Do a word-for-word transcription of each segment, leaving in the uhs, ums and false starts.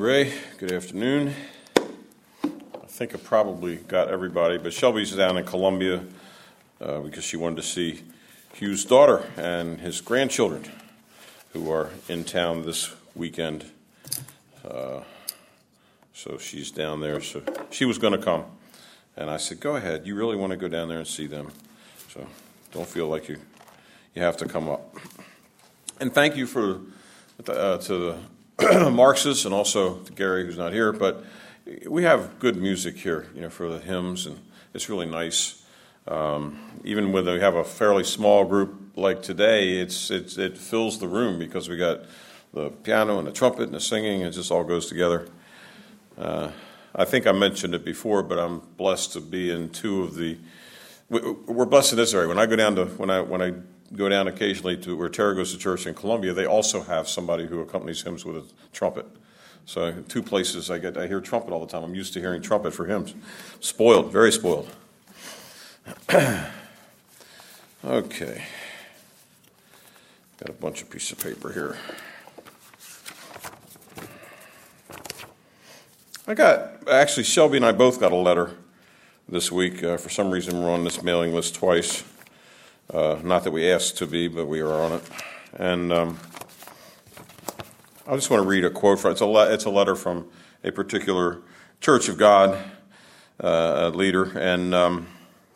Ray. Good afternoon. I think I probably got everybody, but Shelby's down in Columbia uh, because she wanted to see Hugh's daughter and his grandchildren who are in town this weekend. Uh, so she's down there. So she was going to come. And I said, go ahead. You really want to go down there and see them. So don't feel like you, you have to come up. And thank you for uh, to the Marx's and also to Gary, who's not here, but we have good music here, you know, for the hymns, and it's really nice. Um, even when we have a fairly small group like today, it's, it's it fills the room because we got the piano and the trumpet and the singing, and it just all goes together. Uh, I think I mentioned it before, but I'm blessed to be in two of the. We're blessed in this area. When I go down to when I when I. go down occasionally to where Tara goes to church in Columbia, they also have somebody who accompanies hymns with a trumpet. So two places I get, I hear trumpet all the time. I'm used to hearing trumpet for hymns. Spoiled, very spoiled. Okay. Got a bunch of pieces of paper here. I got, actually Shelby and I both got a letter this week. Uh, for some reason we're on this mailing list twice. Uh, not that we asked to be, but we are on it. And um, I just want to read a quote from it. It's a, le- it's a letter from a particular Church of God uh, leader. And um,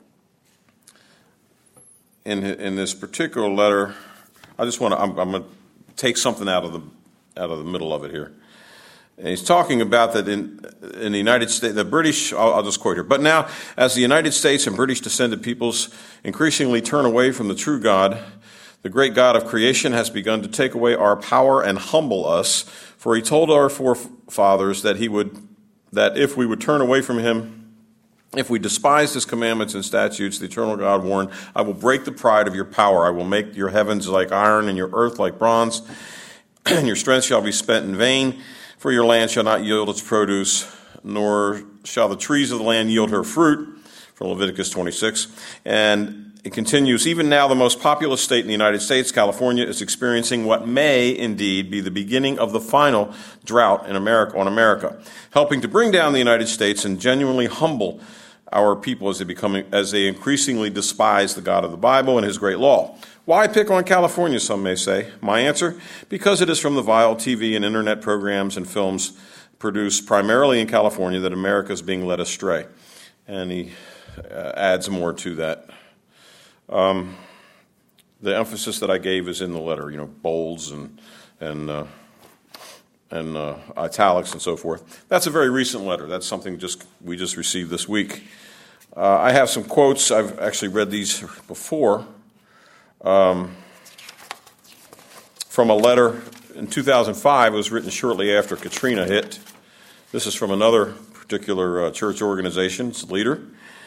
in in this particular letter, I just want to, I'm, I'm going to take something out of the out of the middle of it here. And he's talking about that in in the United States, the British, I'll, I'll just quote here, but now as the United States and British descended peoples increasingly turn away from the true God, the great God of creation has begun to take away our power and humble us, for he told our forefathers that he would, that if we would turn away from him, if we despised his commandments and statutes, the eternal God warned, I will break the pride of your power, I will make your heavens like iron and your earth like bronze, and your strength shall be spent in vain. For your land shall not yield its produce, nor shall the trees of the land yield her fruit, from Leviticus twenty-six. And it continues, even now the most populous state in the United States, California, is experiencing what may indeed be the beginning of the final drought in America, on America, helping to bring down the United States and genuinely humble our people as they become, as they increasingly despise the God of the Bible and his great law. Why pick on California, some may say? My answer, because it is from the vile T V and internet programs and films produced primarily in California that America is being led astray. And he uh, adds more to that. Um, the emphasis that I gave is in the letter, you know, bolds and and uh, and uh, italics and so forth. That's a very recent letter. That's something just we just received this week. Uh, I have some quotes. I've actually read these before. Um, from a letter in two thousand five, it was written shortly after Katrina hit. This is from another particular uh, church organization's leader.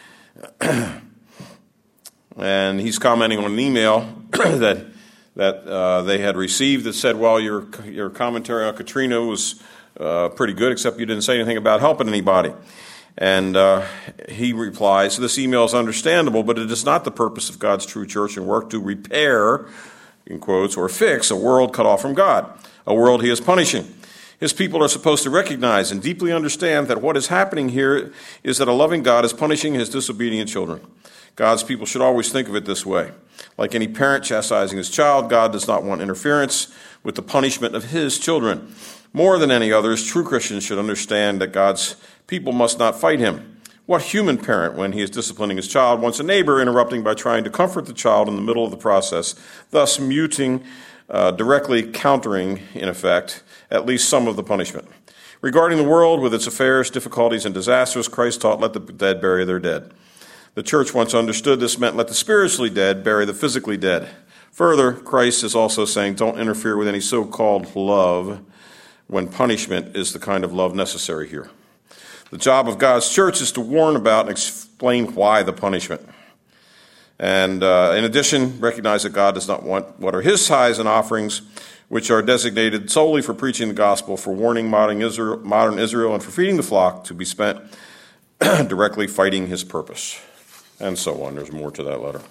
And he's commenting on an email that that uh, they had received that said, well, your your commentary on Katrina was uh, pretty good, except you didn't say anything about helping anybody. And uh, he replies, this email is understandable, but it is not the purpose of God's true church and work to repair, in quotes, or fix a world cut off from God, a world he is punishing. His people are supposed to recognize and deeply understand that what is happening here is that a loving God is punishing his disobedient children. God's people should always think of it this way. Like any parent chastising his child, God does not want interference with the punishment of his children. More than any others, true Christians should understand that God's people must not fight him. What human parent, when he is disciplining his child, wants a neighbor interrupting by trying to comfort the child in the middle of the process, thus muting, uh, directly countering, in effect, at least some of the punishment? Regarding the world with its affairs, difficulties, and disasters, Christ taught, let the dead bury their dead. The church once understood this meant let the spiritually dead bury the physically dead. Further, Christ is also saying don't interfere with any so-called love when punishment is the kind of love necessary here. The job of God's church is to warn about and explain why the punishment. And uh, in addition, recognize that God does not want what are his tithes and offerings, which are designated solely for preaching the gospel, for warning modern Israel, modern Israel and for feeding the flock, to be spent directly fighting his purpose. And so on. There's more to that letter.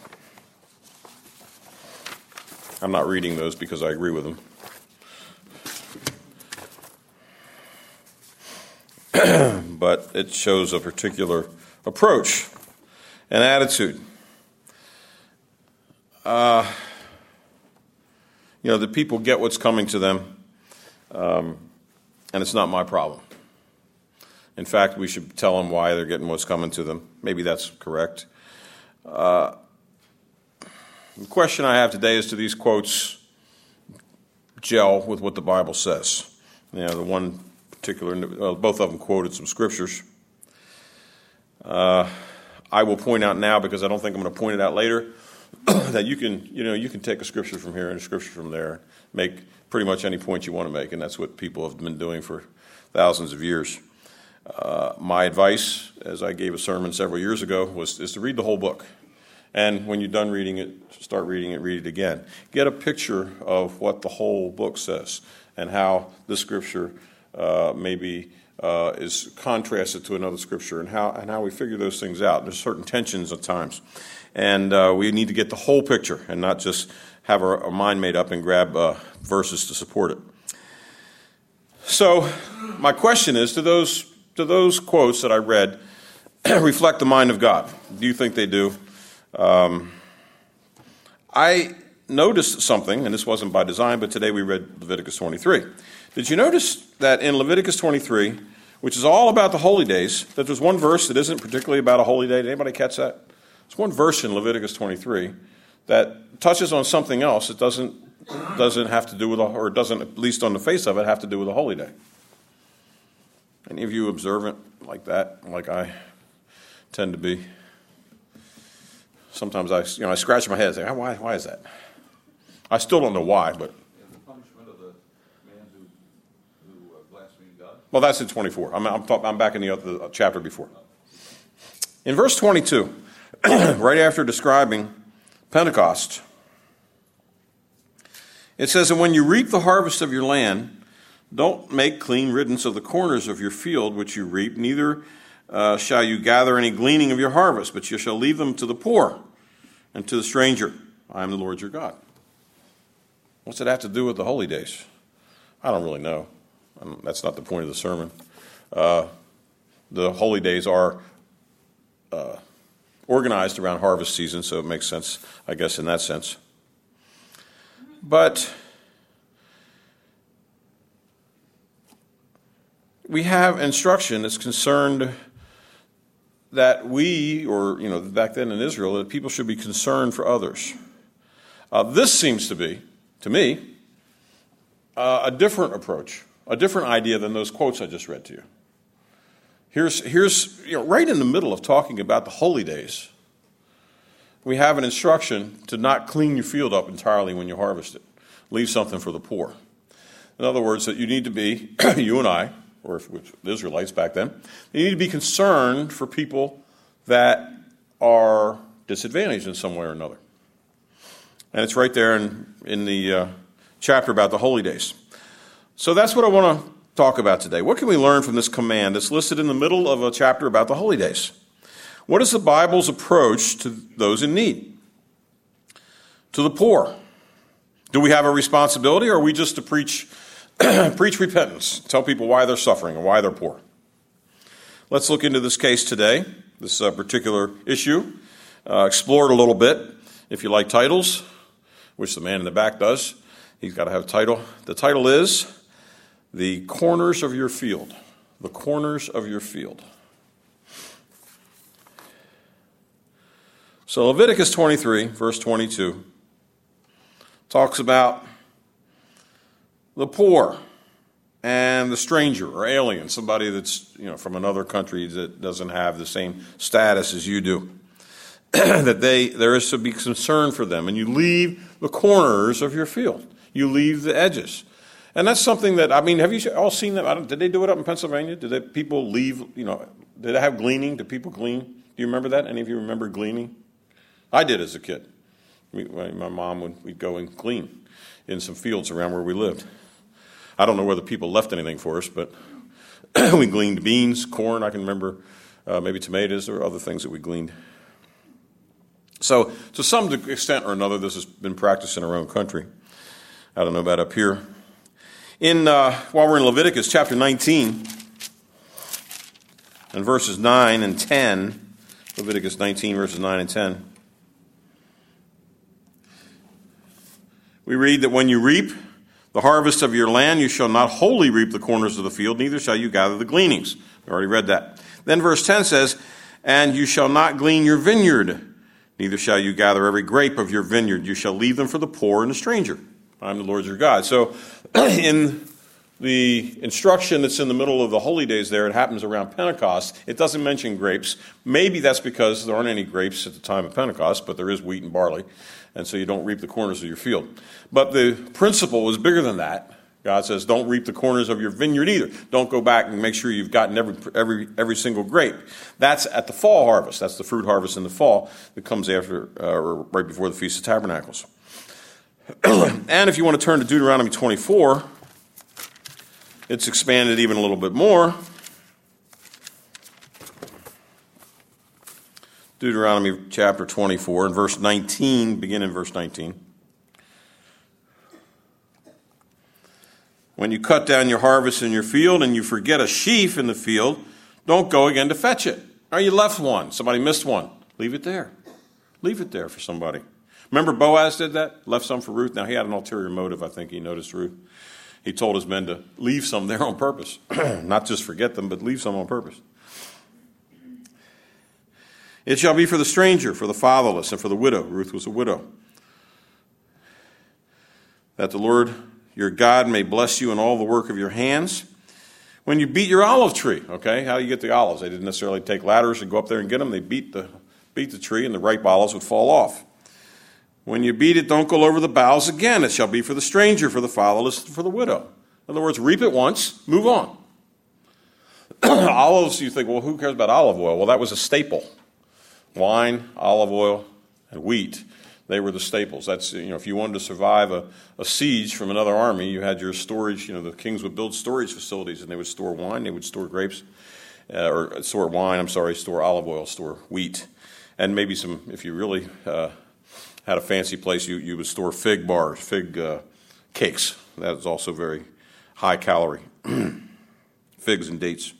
I'm not reading those because I agree with them. but it shows a particular approach and attitude. Uh, you know, the people get what's coming to them, um, and it's not my problem. In fact, we should tell them why they're getting what's coming to them. Maybe that's correct. Uh, the question I have today is, do these quotes gel with what the Bible says? You know, the one particular, well, both of them quoted some scriptures. Uh, I will point out now, because I don't think I'm going to point it out later, that you can, you know, you can take a scripture from here and a scripture from there, make pretty much any point you want to make, and that's what people have been doing for thousands of years. Uh, my advice, as I gave a sermon several years ago, was is to read the whole book. And when you're done reading it, start reading it, read it again. Get a picture of what the whole book says and how this scripture uh, maybe uh, is contrasted to another scripture, and how and how we figure those things out. There's certain tensions at times. And uh, we need to get the whole picture and not just have our, our mind made up and grab uh, verses to support it. So my question is, do those, do those quotes that I read reflect the mind of God? Do you think they do? Um, I noticed something, and this wasn't by design, but today we read Leviticus twenty-three. Did you notice that in Leviticus twenty-three, which is all about the holy days, that there's one verse that isn't particularly about a holy day? Did anybody catch that? There's one verse in Leviticus twenty-three that touches on something else. It doesn't doesn't have to do with, a, or doesn't, at least on the face of it, have to do with a holy day. Any of you observant like that, like I tend to be? Sometimes I, you know, I scratch my head and say, why, why is that? I still don't know why, but. The punishment of the man who, who uh, blasphemed God? Well, that's in twenty-four. I'm, I'm, talk, I'm back in the other chapter before. In verse twenty-two, right after describing Pentecost, it says, and when you reap the harvest of your land, don't make clean riddance of the corners of your field which you reap, neither uh, shall you gather any gleaning of your harvest, but you shall leave them to the poor and to the stranger. I am the Lord your God. What's it have to do with the holy days? I don't really know. Um, that's not the point of the sermon. Uh, the holy days are uh, organized around harvest season, so it makes sense, I guess, in that sense. But we have instruction that's concerned that we, or, you know, back then in Israel, that people should be concerned for others. Uh, this seems to be, to me, uh, a different approach, a different idea than those quotes I just read to you. Here's, here's, you know, right in the middle of talking about the holy days, we have an instruction to not clean your field up entirely when you harvest it. Leave something for the poor. In other words, that you need to be, you and I, or if it was the Israelites back then, you need to be concerned for people that are disadvantaged in some way or another. And it's right there in, in the uh, chapter about the holy days. So that's what I want to talk about today. What can we learn from this command that's listed in the middle of a chapter about the holy days? What is the Bible's approach to those in need? To the poor? Do we have a responsibility, or are we just to preach preach repentance, tell people why they're suffering and why they're poor? Let's look into this case today, this uh, particular issue, uh, explore it a little bit. If you like titles, which the man in the back does, he's got to have a title. The title is The Corners of Your Field. The Corners of Your Field. So Leviticus twenty-three, verse twenty-two, talks about the poor and the stranger or alien, somebody that's, you know, from another country that doesn't have the same status as you do. that they there is to be concern for them, and you leave the corners of your field. You leave the edges. And that's something that, I mean, have you all seen that? I don't, did they do it up in Pennsylvania? Did they, people leave, you know, did they have gleaning? Did people glean? Do you remember that? Any of you remember gleaning? I did as a kid. We, my mom would we'd go and glean in some fields around where we lived. I don't know whether people left anything for us, but we gleaned beans, corn. I can remember uh, maybe tomatoes or other things that we gleaned. So to some extent or another, this has been practiced in our own country. I don't know about up here. In uh, while we're in Leviticus chapter nineteen, in verses nine and ten, Leviticus nineteen, verses nine and ten, we read that when you reap the harvest of your land, you shall not wholly reap the corners of the field, neither shall you gather the gleanings. We already read that. Then verse ten says, and you shall not glean your vineyard, neither shall you gather every grape of your vineyard. You shall leave them for the poor and the stranger. I'm the Lord your God. So in the instruction that's in the middle of the holy days there, it happens around Pentecost. It doesn't mention grapes. Maybe that's because there aren't any grapes at the time of Pentecost, but there is wheat and barley, and so you don't reap the corners of your field. But the principle is bigger than that. God says, don't reap the corners of your vineyard either. Don't go back and make sure you've gotten every every every single grape. That's at the fall harvest. That's the fruit harvest in the fall that comes after, uh, or right before the Feast of Tabernacles. And if you want to turn to Deuteronomy twenty-four, it's expanded even a little bit more. Deuteronomy chapter twenty-four and verse nineteen, begin in verse nineteen. When you cut down your harvest in your field and you forget a sheaf in the field, don't go again to fetch it. Or you left one, somebody missed one. Leave it there. Leave it there for somebody. Remember Boaz did that? Left some for Ruth. Now he had an ulterior motive, I think he noticed Ruth. He told his men to leave some there on purpose. Not just forget them, but leave some on purpose. It shall be for the stranger, for the fatherless, and for the widow. Ruth was a widow. That the Lord your God may bless you in all the work of your hands. When you beat your olive tree, okay, how do you get the olives? They didn't necessarily take ladders and go up there and get them. They beat the, beat the tree, and the ripe olives would fall off. When you beat it, don't go over the boughs again. It shall be for the stranger, for the fatherless, for the widow. In other words, reap it once, move on. Olives, you think, well, who cares about olive oil? Well, that was a staple. Wine, olive oil, and wheat. They were the staples. That's, you know, if you wanted to survive a, a siege from another army, you had your storage. You know, the kings would build storage facilities, and they would store wine, they would store grapes, uh, or store wine. I'm sorry, store olive oil, store wheat, and maybe some. If you really uh, had a fancy place, you you would store fig bars, fig uh, cakes. That is also very high calorie. Figs and dates.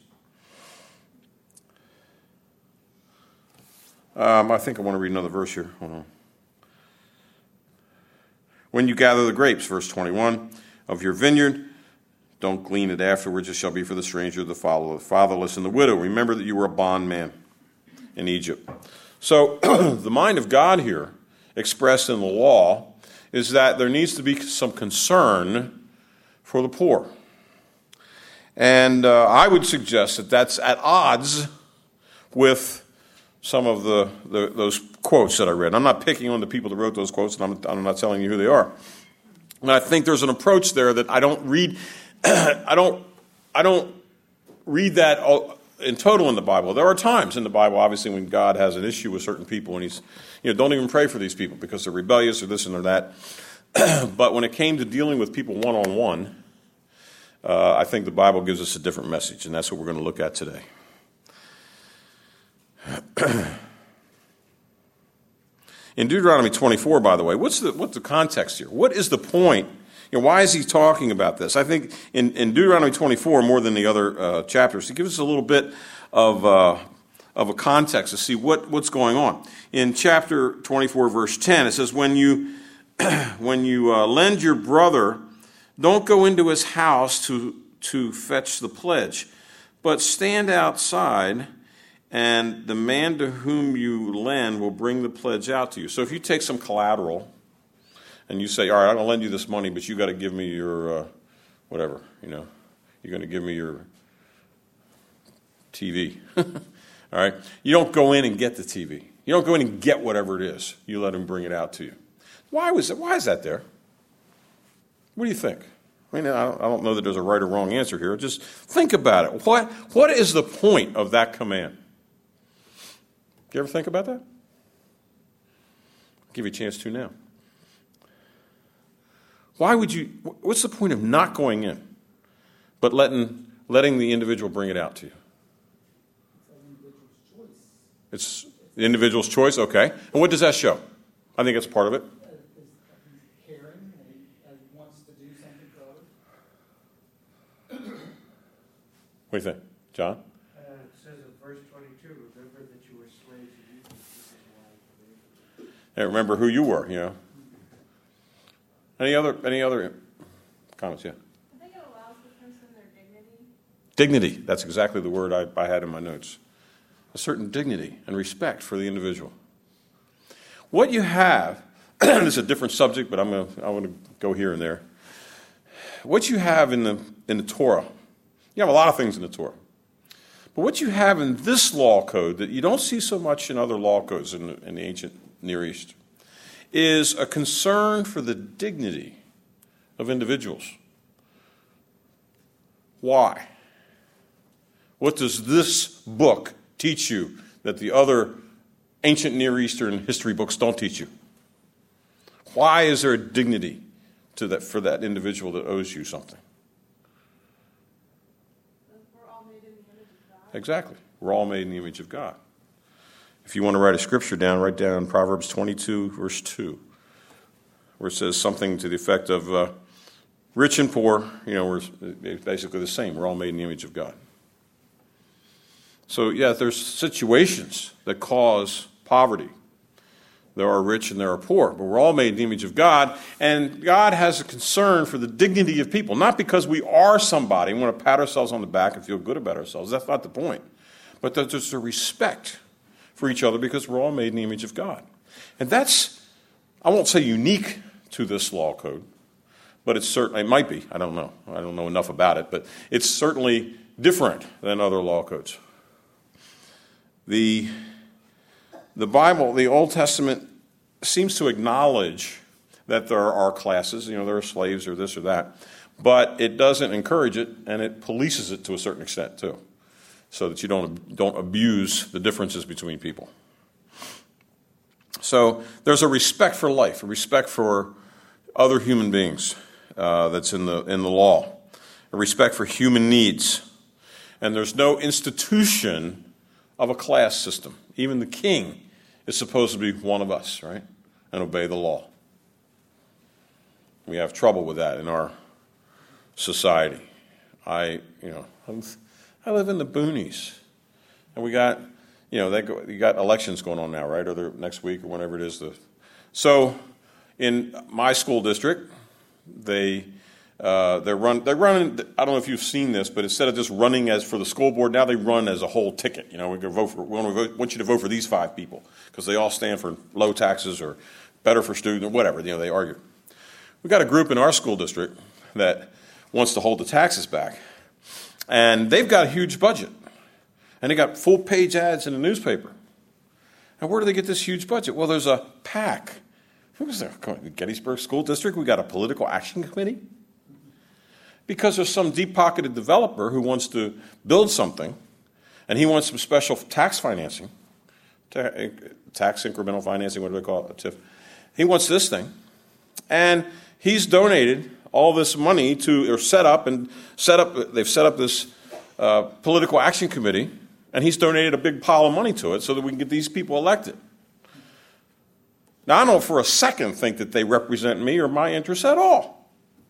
Um, I think I want to read another verse here. Hold on. When you gather the grapes, verse twenty-one, of your vineyard, don't glean it afterwards. It shall be for the stranger, the fatherless, and the widow. Remember that you were a bondman in Egypt. So the mind of God here, expressed in the law, is that there needs to be some concern for the poor. And uh, I would suggest that that's at odds with some of the, the those quotes that I read. I'm not picking on the people that wrote those quotes, and I'm, I'm not telling you who they are. And I think there's an approach there that I don't read. I don't. I don't read that in total in the Bible. There are times in the Bible, obviously, when God has an issue with certain people, and He's, you know, don't even pray for these people because they're rebellious or this and or that. But when it came to dealing with people one on one, I think the Bible gives us a different message, and that's what we're going to look at today. In Deuteronomy twenty-four, by the way, what's the what's the context here? What is the point? You know, why is he talking about this? I think in, in Deuteronomy twenty-four, more than the other uh, chapters, he gives us a little bit of uh, of a context to see what, what's going on. In chapter twenty-four, verse ten, it says, "When you when you uh, lend your brother, don't go into his house to to fetch the pledge, but stand outside, and the man to whom you lend will bring the pledge out to you." So if you take some collateral and you say, all right, I'm going to lend you this money, but you got to give me your, uh, whatever, you know, you're going to give me your T V. All right. You don't go in and get the T V. You don't go in and get whatever it is. You let him bring it out to you. Why was it? Why is that there? What do you think? I mean, I don't know that there's a right or wrong answer here. Just think about it. What, what is the point of that command? Do you ever think about that? I'll give you a chance to now. Why would you, what's the point of not going in, but letting, letting the individual bring it out to you? It's the individual's choice, okay. And what does that show? I think it's part of it. He's caring and he wants to do something for others. What do you think, John? Uh, it says in verse twenty-two, remember that you were slaves of evil. This is why. Hey, remember who you were, you know. Any other any other comments? Yeah. I think it allows the person their dignity. Dignity. That's exactly the word I, I had in my notes. A certain dignity and respect for the individual. What you have, this is a different subject, but I'm going to I want to go here and there. What you have in the in the Torah, you have a lot of things in the Torah. But what you have in this law code that you don't see so much in other law codes in the, in the ancient Near East is a concern for the dignity of individuals. Why? What does this book teach you that the other ancient Near Eastern history books don't teach you? Why is there a dignity to that for that individual that owes you something? We're all made in the image of God. Exactly. We're all made in the image of God. If you want to write a scripture down, write down Proverbs twenty-two, verse two, where it says something to the effect of uh, rich and poor, you know, we're basically the same. We're all made in the image of God. So, yeah, there's situations that cause poverty. There are rich and there are poor, but we're all made in the image of God, and God has a concern for the dignity of people, not because we are somebody and want to pat ourselves on the back and feel good about ourselves. That's not the point. But that there's a respect for each other because we're all made in the image of God. And that's, I won't say unique to this law code, but it's certainly, it might be, I don't know. I don't know enough about it, but it's certainly different than other law codes. The, the Bible, the Old Testament, seems to acknowledge that there are classes, you know, there are slaves or this or that, but it doesn't encourage it, and it polices it to a certain extent too, so that you don't don't abuse the differences between people. So there's a respect for life, a respect for other human beings uh, that's in the in the law, a respect for human needs, and there's no institution of a class system. Even the king is supposed to be one of us, right, and obey the law. We have trouble with that in our society. I, you know, I'm, I live in the boonies, and we got, you know, they go, you got elections going on now, right, or they're next week or whenever it is. The, so, in my school district, they uh, they run they run. I don't know if you've seen this, but instead of just running as for the school board, now they run as a whole ticket. You know, we can vote for. We want, to vote, want you to vote for these five people because they all stand for low taxes or better for students or whatever. You know, they argue. We've got a group in our school district that wants to hold the taxes back, and they've got a huge budget, and they got full page ads in the newspaper. And where do they get this huge budget? Well, there's a PAC. Who's there? Gettysburg School District. We got a political action committee. Because there's some deep-pocketed developer who wants to build something, and he wants some special tax financing, tax incremental financing, what do they call it, T I F. He wants this thing, and he's donated all this money to, or set up, and set up, they've set up this uh, political action committee, and he's donated a big pile of money to it so that we can get these people elected. Now, I don't for a second think that they represent me or my interests at all.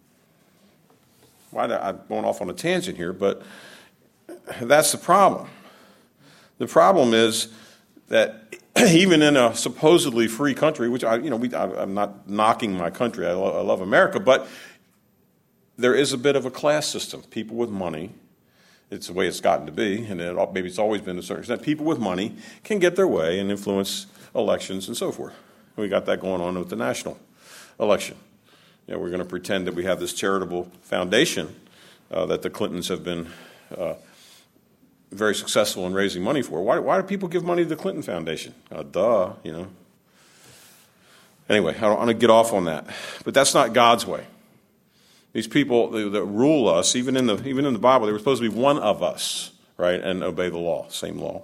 Why I'm going off on a tangent here, but that's the problem. The problem is that even in a supposedly free country, which I, you know, we, I, I'm not knocking my country, I, lo- I love America, but there is a bit of a class system. People with money, it's the way it's gotten to be, and it, maybe it's always been to a certain extent. People with money can get their way and influence elections and so forth. And we got that going on with the national election. You know, we're going to pretend that we have this charitable foundation uh, that the Clintons have been uh, very successful in raising money for. Why, why do people give money to the Clinton Foundation? Uh, duh, you know. Anyway, I don't want to get off on that. But that's not God's way. These people that, that rule us, even in the even in the Bible, they were supposed to be one of us, right, and obey the law, same law.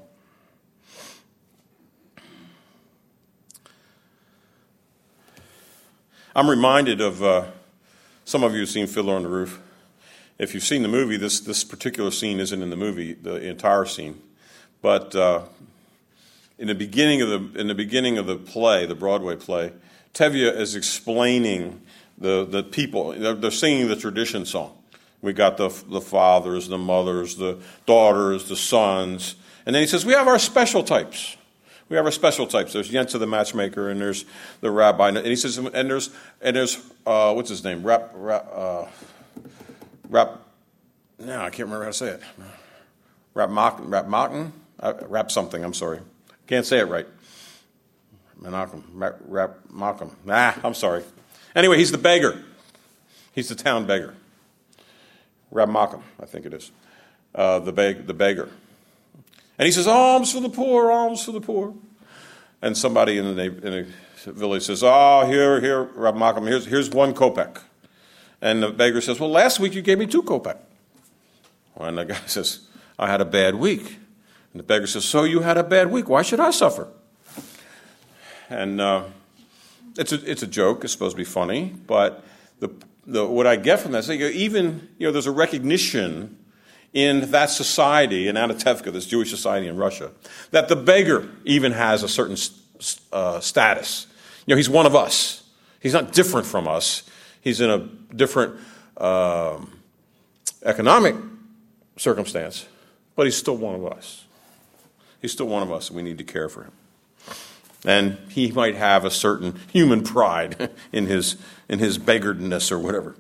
I'm reminded of, uh, some of you have seen Fiddler on the Roof. If you've seen the movie, this this particular scene isn't in the movie, the entire scene. But uh, in the beginning of the in the beginning of the play, the Broadway play, Tevye is explaining the the people. They're, they're singing the tradition song. We got the the fathers, the mothers, the daughters, the sons, And then he says, we have our special types. We have our special types. There's Yentza the matchmaker, and there's the rabbi. And he says, and there's, and there's uh, what's his name? Rap, rap, uh, rap, no, I can't remember how to say it. Rap Mocken, Rap Mocken? Uh, rap something, I'm sorry. Can't say it right. Menachem, Rap, rap Mocken. Nah, I'm sorry. Anyway, he's the beggar. He's the town beggar. Rab Mocken, I think it is. Uh, the, beg, the beggar. And he says, alms for the poor, alms for the poor. And somebody in the, in the village says, oh, here, here, Rab Mocken, here's, here's one kopeck. And the beggar says, well, last week you gave me two kopeck. And the guy says, I had a bad week. And the beggar says, so you had a bad week. Why should I suffer? And uh, it's a it's a joke. It's supposed to be funny, but the the what I get from that is that even you know there's a recognition in that society in Anatevka, this Jewish society in Russia, that the beggar even has a certain uh, status. You know, he's one of us. He's not different from us. He's in a different um, economic circumstance, but he's still one of us. He's still one of us, and we need to care for him. And he might have a certain human pride in his in his beggarness or whatever.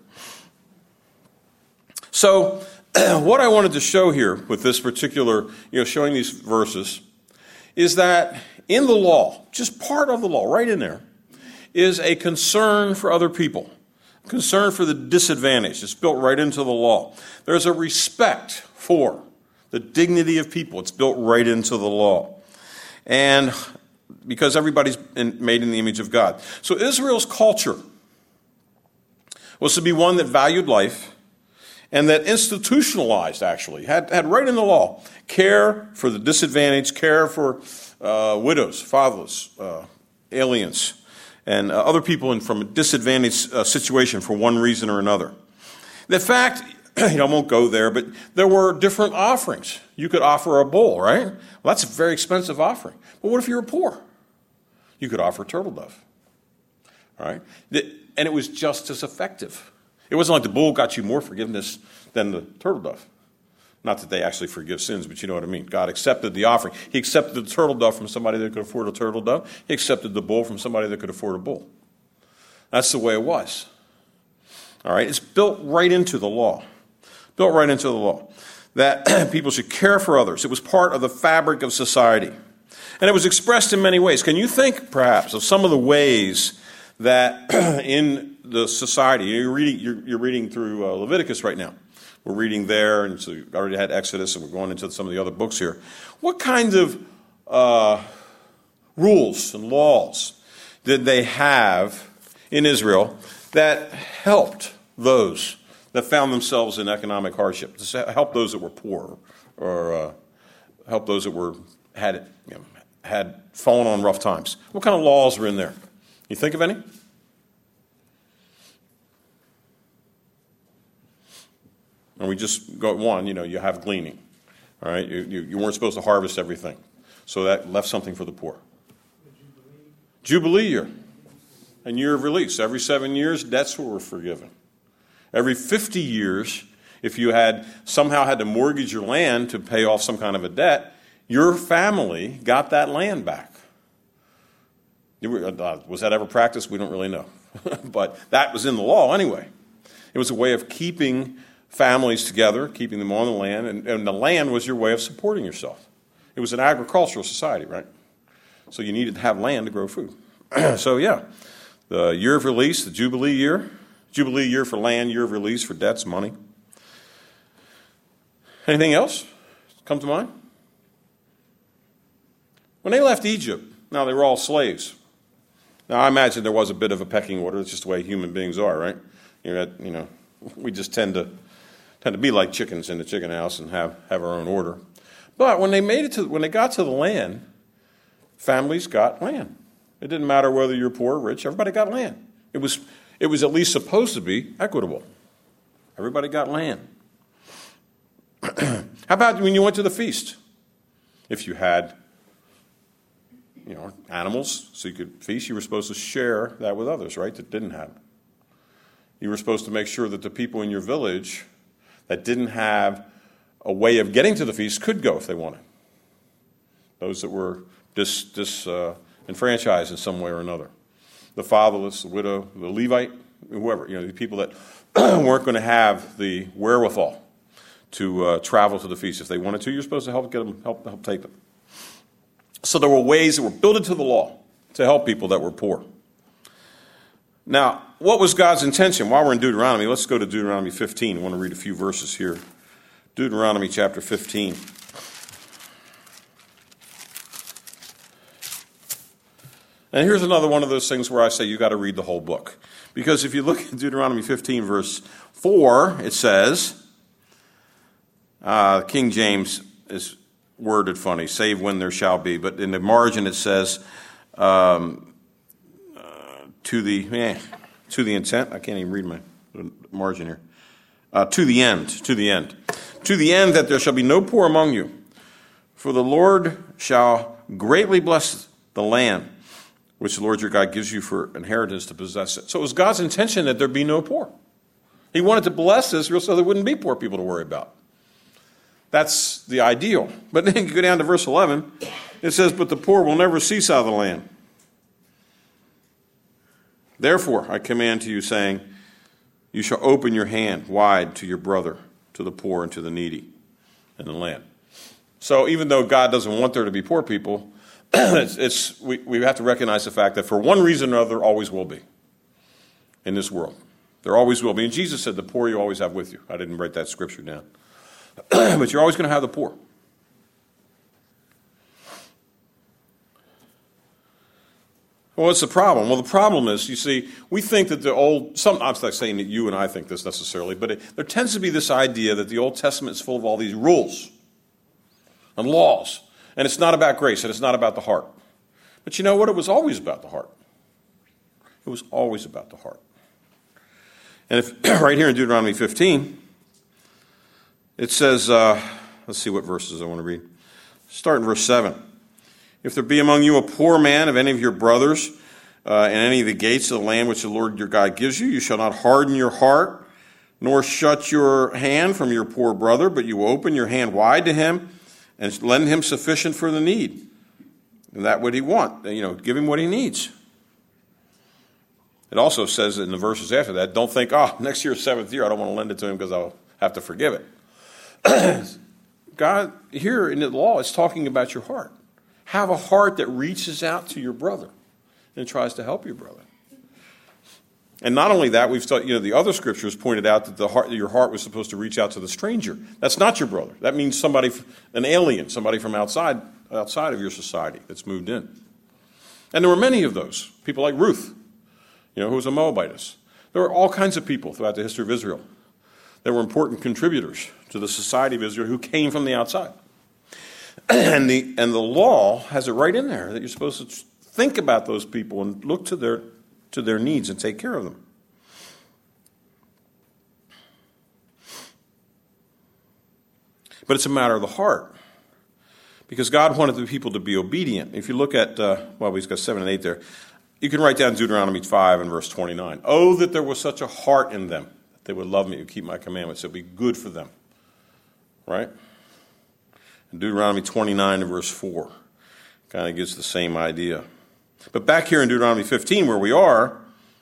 So, what I wanted to show here with this particular, you know, showing these verses, is that in the law, just part of the law, right in there, is a concern for other people, concern for the disadvantaged. It's built right into the law. There's a respect for the dignity of people. It's built right into the law. And because everybody's in, made in the image of God. So Israel's culture was to be one that valued life and that institutionalized, actually, had, had right in the law, care for the disadvantaged, care for uh, widows, fatherless, uh, aliens, and uh, other people in, from a disadvantaged uh, situation for one reason or another. The fact, you know, I won't go there, but there were different offerings. You could offer a bull, right? Well, that's a very expensive offering. But what if you were poor? You could offer turtle dove. All right? And it was just as effective. It wasn't like the bull got you more forgiveness than the turtle dove. Not that they actually forgive sins, but you know what I mean. God accepted the offering. He accepted the turtle dove from somebody that could afford a turtle dove. He accepted the bull from somebody that could afford a bull. That's the way it was. All right? It's built right into the law. Built right into the law. That people should care for others. It was part of the fabric of society. And it was expressed in many ways. Can you think, perhaps, of some of the ways that in the society, you're reading, you're, you're reading through uh, Leviticus right now. We're reading there, and so you already had Exodus, and we're going into some of the other books here. What kinds of uh, rules and laws did they have in Israel that helped those that found themselves in economic hardship, to help those that were poor, or uh, help those that were had you know, had fallen on rough times? What kind of laws were in there? You think of any? And we just got one, you know, you have gleaning. All right, you, you, you weren't supposed to harvest everything. So that left something for the poor. Jubilee. Jubilee year. And year of release. Every seven years, debts were forgiven. Every fifty years, if you had somehow had to mortgage your land to pay off some kind of a debt, your family got that land back. Was that ever practiced? We don't really know. But that was in the law anyway. It was a way of keeping families together, keeping them on the land, and, and the land was your way of supporting yourself. It was an agricultural society, right? So you needed to have land to grow food. So yeah, the year of release, the Jubilee year, Jubilee year for land, year of release for debts, money. Anything else come to mind? When they left Egypt, now they were all slaves. Now I imagine there was a bit of a pecking order. It's just the way human beings are, right? You know, you know we just tend to tend to be like chickens in the chicken house and have, have our own order. But when they made it to when they got to the land, families got land. It didn't matter whether you're poor or rich, everybody got land. It was it was at least supposed to be equitable. Everybody got land. How about when you went to the feast? If you had you know, animals, so you could feast, you were supposed to share that with others, right, that didn't have it. You were supposed to make sure that the people in your village that didn't have a way of getting to the feast could go if they wanted. those that were dis, dis, uh, enfranchised in some way or another. The fatherless, the widow, the Levite, whoever, you know, the people that weren't going to have the wherewithal to uh, travel to the feast. If they wanted to, you're supposed to help get them, help, help take them. So there were ways that were built into the law to help people that were poor. Now, what was God's intention? While we're in Deuteronomy, let's go to Deuteronomy fifteen. I want to read a few verses here. Deuteronomy chapter fifteen. And here's another one of those things where I say you got to read the whole book. Because if you look at Deuteronomy fifteen, verse four, it says, uh, King James is worded funny, save when there shall be. But in the margin it says, um, uh, to the eh, to the intent. I can't even read my margin here. Uh, to the end, to the end. To the end that there shall be no poor among you. For the Lord shall greatly bless the land which the Lord your God gives you for inheritance to possess it. So it was God's intention that there be no poor. He wanted to bless Israel so there wouldn't be poor people to worry about. That's the ideal. But then you go down to verse eleven. It says, but the poor will never cease out of the land. Therefore, I command to you, saying, you shall open your hand wide to your brother, to the poor and to the needy in the land. So even though God doesn't want there to be poor people, it's, it's we, we have to recognize the fact that for one reason or another, always will be in this world. There always will be. And Jesus said, the poor you always have with you. I didn't write that scripture down. But you're always going to have the poor. Well, what's the problem? Well, the problem is, you see, we think that the old, some, I'm not saying that you and I think this necessarily, but it, there tends to be this idea that the Old Testament is full of all these rules and laws. And it's not about grace, and it's not about the heart. But you know what? It was always about the heart. It was always about the heart. And if right here in Deuteronomy fifteen, it says, uh, let's see what verses I want to read. Start in verse seven. If there be among you a poor man of any of your brothers uh, in any of the gates of the land which the Lord your God gives you, you shall not harden your heart, nor shut your hand from your poor brother, but you open your hand wide to him and lend him sufficient for the need. And that what he want, you know, give him what he needs. It also says in the verses after that, don't think, oh, next year's seventh year, I don't want to lend it to him because I'll have to forgive it. God, here in the law, is talking about your heart. Have a heart that reaches out to your brother and tries to help your brother. And not only that, we've thought, you know, the other scriptures pointed out that the heart, your heart was supposed to reach out to the stranger. That's not your brother. That means somebody, an alien, somebody from outside, outside of your society that's moved in. And there were many of those. People like Ruth, you know, who was a Moabitess. There were all kinds of people throughout the history of Israel that were important contributors to the society of Israel who came from the outside. And the and the law has it right in there that you're supposed to think about those people and look to their to their needs and take care of them. But it's a matter of the heart. Because God wanted the people to be obedient. If you look at, uh, well, we've got seven and eight there. You can write down Deuteronomy five and verse twenty-nine. Oh, that there was such a heart in them, that they would love me and keep my commandments. It would be good for them. Right? And Deuteronomy twenty-nine and verse four kind of gives the same idea. But back here in Deuteronomy fifteen, where we are,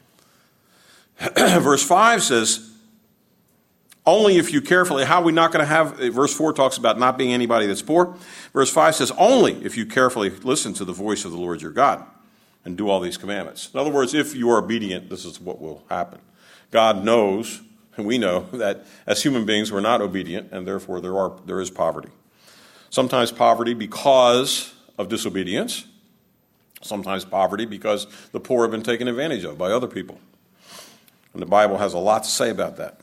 verse five says, only if you carefully, how are we not going to have, verse four talks about not being anybody that's poor. Verse five says, only if you carefully listen to the voice of the Lord your God and do all these commandments. In other words, if you are obedient, this is what will happen. God knows, and we know, that as human beings we're not obedient, and therefore there are there is poverty. Sometimes poverty because of disobedience. Sometimes poverty because the poor have been taken advantage of by other people. And the Bible has a lot to say about that.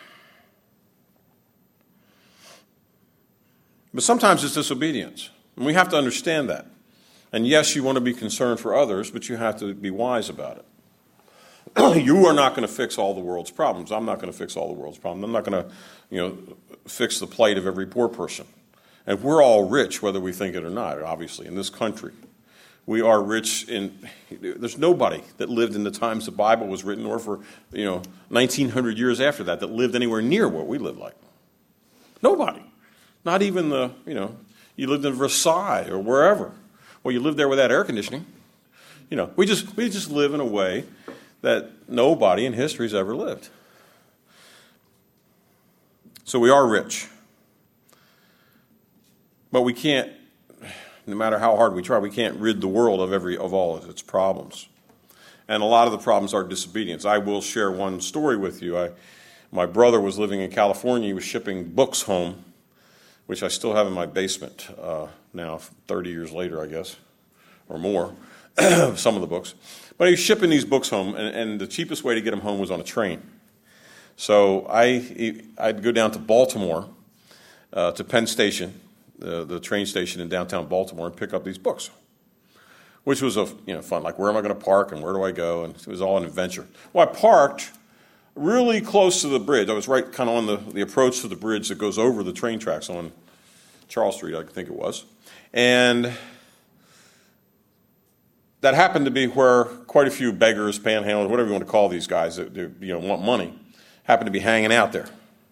But sometimes it's disobedience. And we have to understand that. And yes, you want to be concerned for others, but you have to be wise about it. You are not going to fix all the world's problems. I'm not going to fix all the world's problems. I'm not going to, you know, fix the plight of every poor person. And we're all rich, whether we think it or not, obviously, in this country. We are rich in, there's nobody that lived in the times the Bible was written, or for, you know, nineteen hundred years after that, that lived anywhere near what we live like. Nobody. Not even the, you know, You lived in Versailles or wherever. Well, you lived there without air conditioning. You know, we just we just live in a way that nobody in history has ever lived. So we are rich. But we can't, no matter how hard we try, we can't rid the world of every of all of its problems. And a lot of the problems are disobedience. I will share one story with you. I, my brother was living in California. He was shipping books home, which I still have in my basement uh, now, thirty years later, I guess, or more, some of the books. But he was shipping these books home, and, and the cheapest way to get them home was on a train. So I, I'd go down to Baltimore, uh, to Penn Station, the, the train station in downtown Baltimore, and pick up these books, which was a you know fun. Like, where am I going to park and where do I go? And it was all an adventure. Well, I parked really close to the bridge. I was right kind of on the, the approach to the bridge that goes over the train tracks on Charles Street, I think it was. And that happened to be where quite a few beggars, panhandlers, whatever you want to call these guys that you know want money, happened to be hanging out there.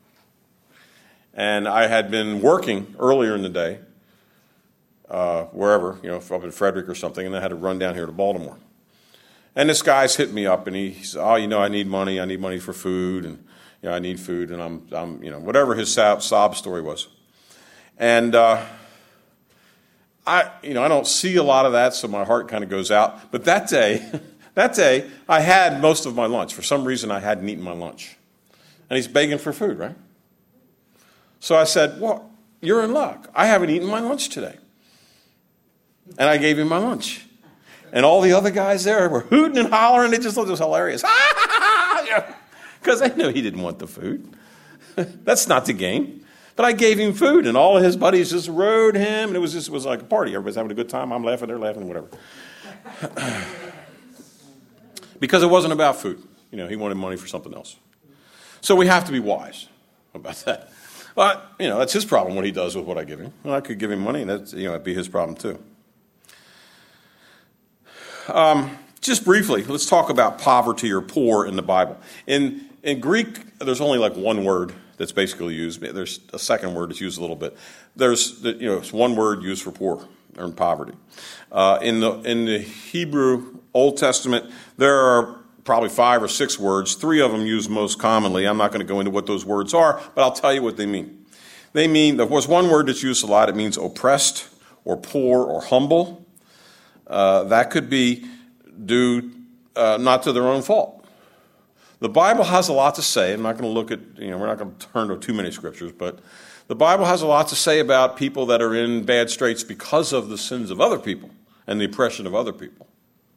And I had been working earlier in the day, uh, wherever, you know, up in Frederick or something, and I had to run down here to Baltimore. And this guy's hit me up, and he, he said, "Oh, you know, I need money. I need money for food, and you know, I need food." And I'm, I'm, you know, whatever his sob, sob story was. And uh, I, you know, I don't see a lot of that, so my heart kind of goes out. But that day, that day, I had most of my lunch. For some reason, I hadn't eaten my lunch, and he's begging for food, right? So I said, "Well, you're in luck. I haven't eaten my lunch today," and I gave him my lunch. And all the other guys there were hooting and hollering. It just looked hilarious. Because they knew he didn't want the food. That's not the game. But I gave him food, and all of his buddies just rode him. And it was just it was like a party. Everybody's having a good time. I'm laughing. They're laughing, whatever. Because it wasn't about food. You know, he wanted money for something else. So we have to be wise about that. But, you know, that's his problem, what he does with what I give him. Well, I could give him money, and that's, you know, it'd be his problem too. Um, just briefly, let's talk about poverty or poor in the Bible. In in Greek, there's only like one word that's basically used. There's a second word that's used a little bit. There's you know it's one word used for poor or poverty. Uh, in the in the Hebrew Old Testament, there are probably five or six words. Three of them used most commonly. I'm not going to go into what those words are, but I'll tell you what they mean. They mean there was one word that's used a lot. It means oppressed or poor or humble. Uh, that could be due uh, not to their own fault. The Bible has a lot to say. I'm not going to look at, you know, we're not going to turn to too many scriptures, but the Bible has a lot to say about people that are in bad straits because of the sins of other people and the oppression of other people.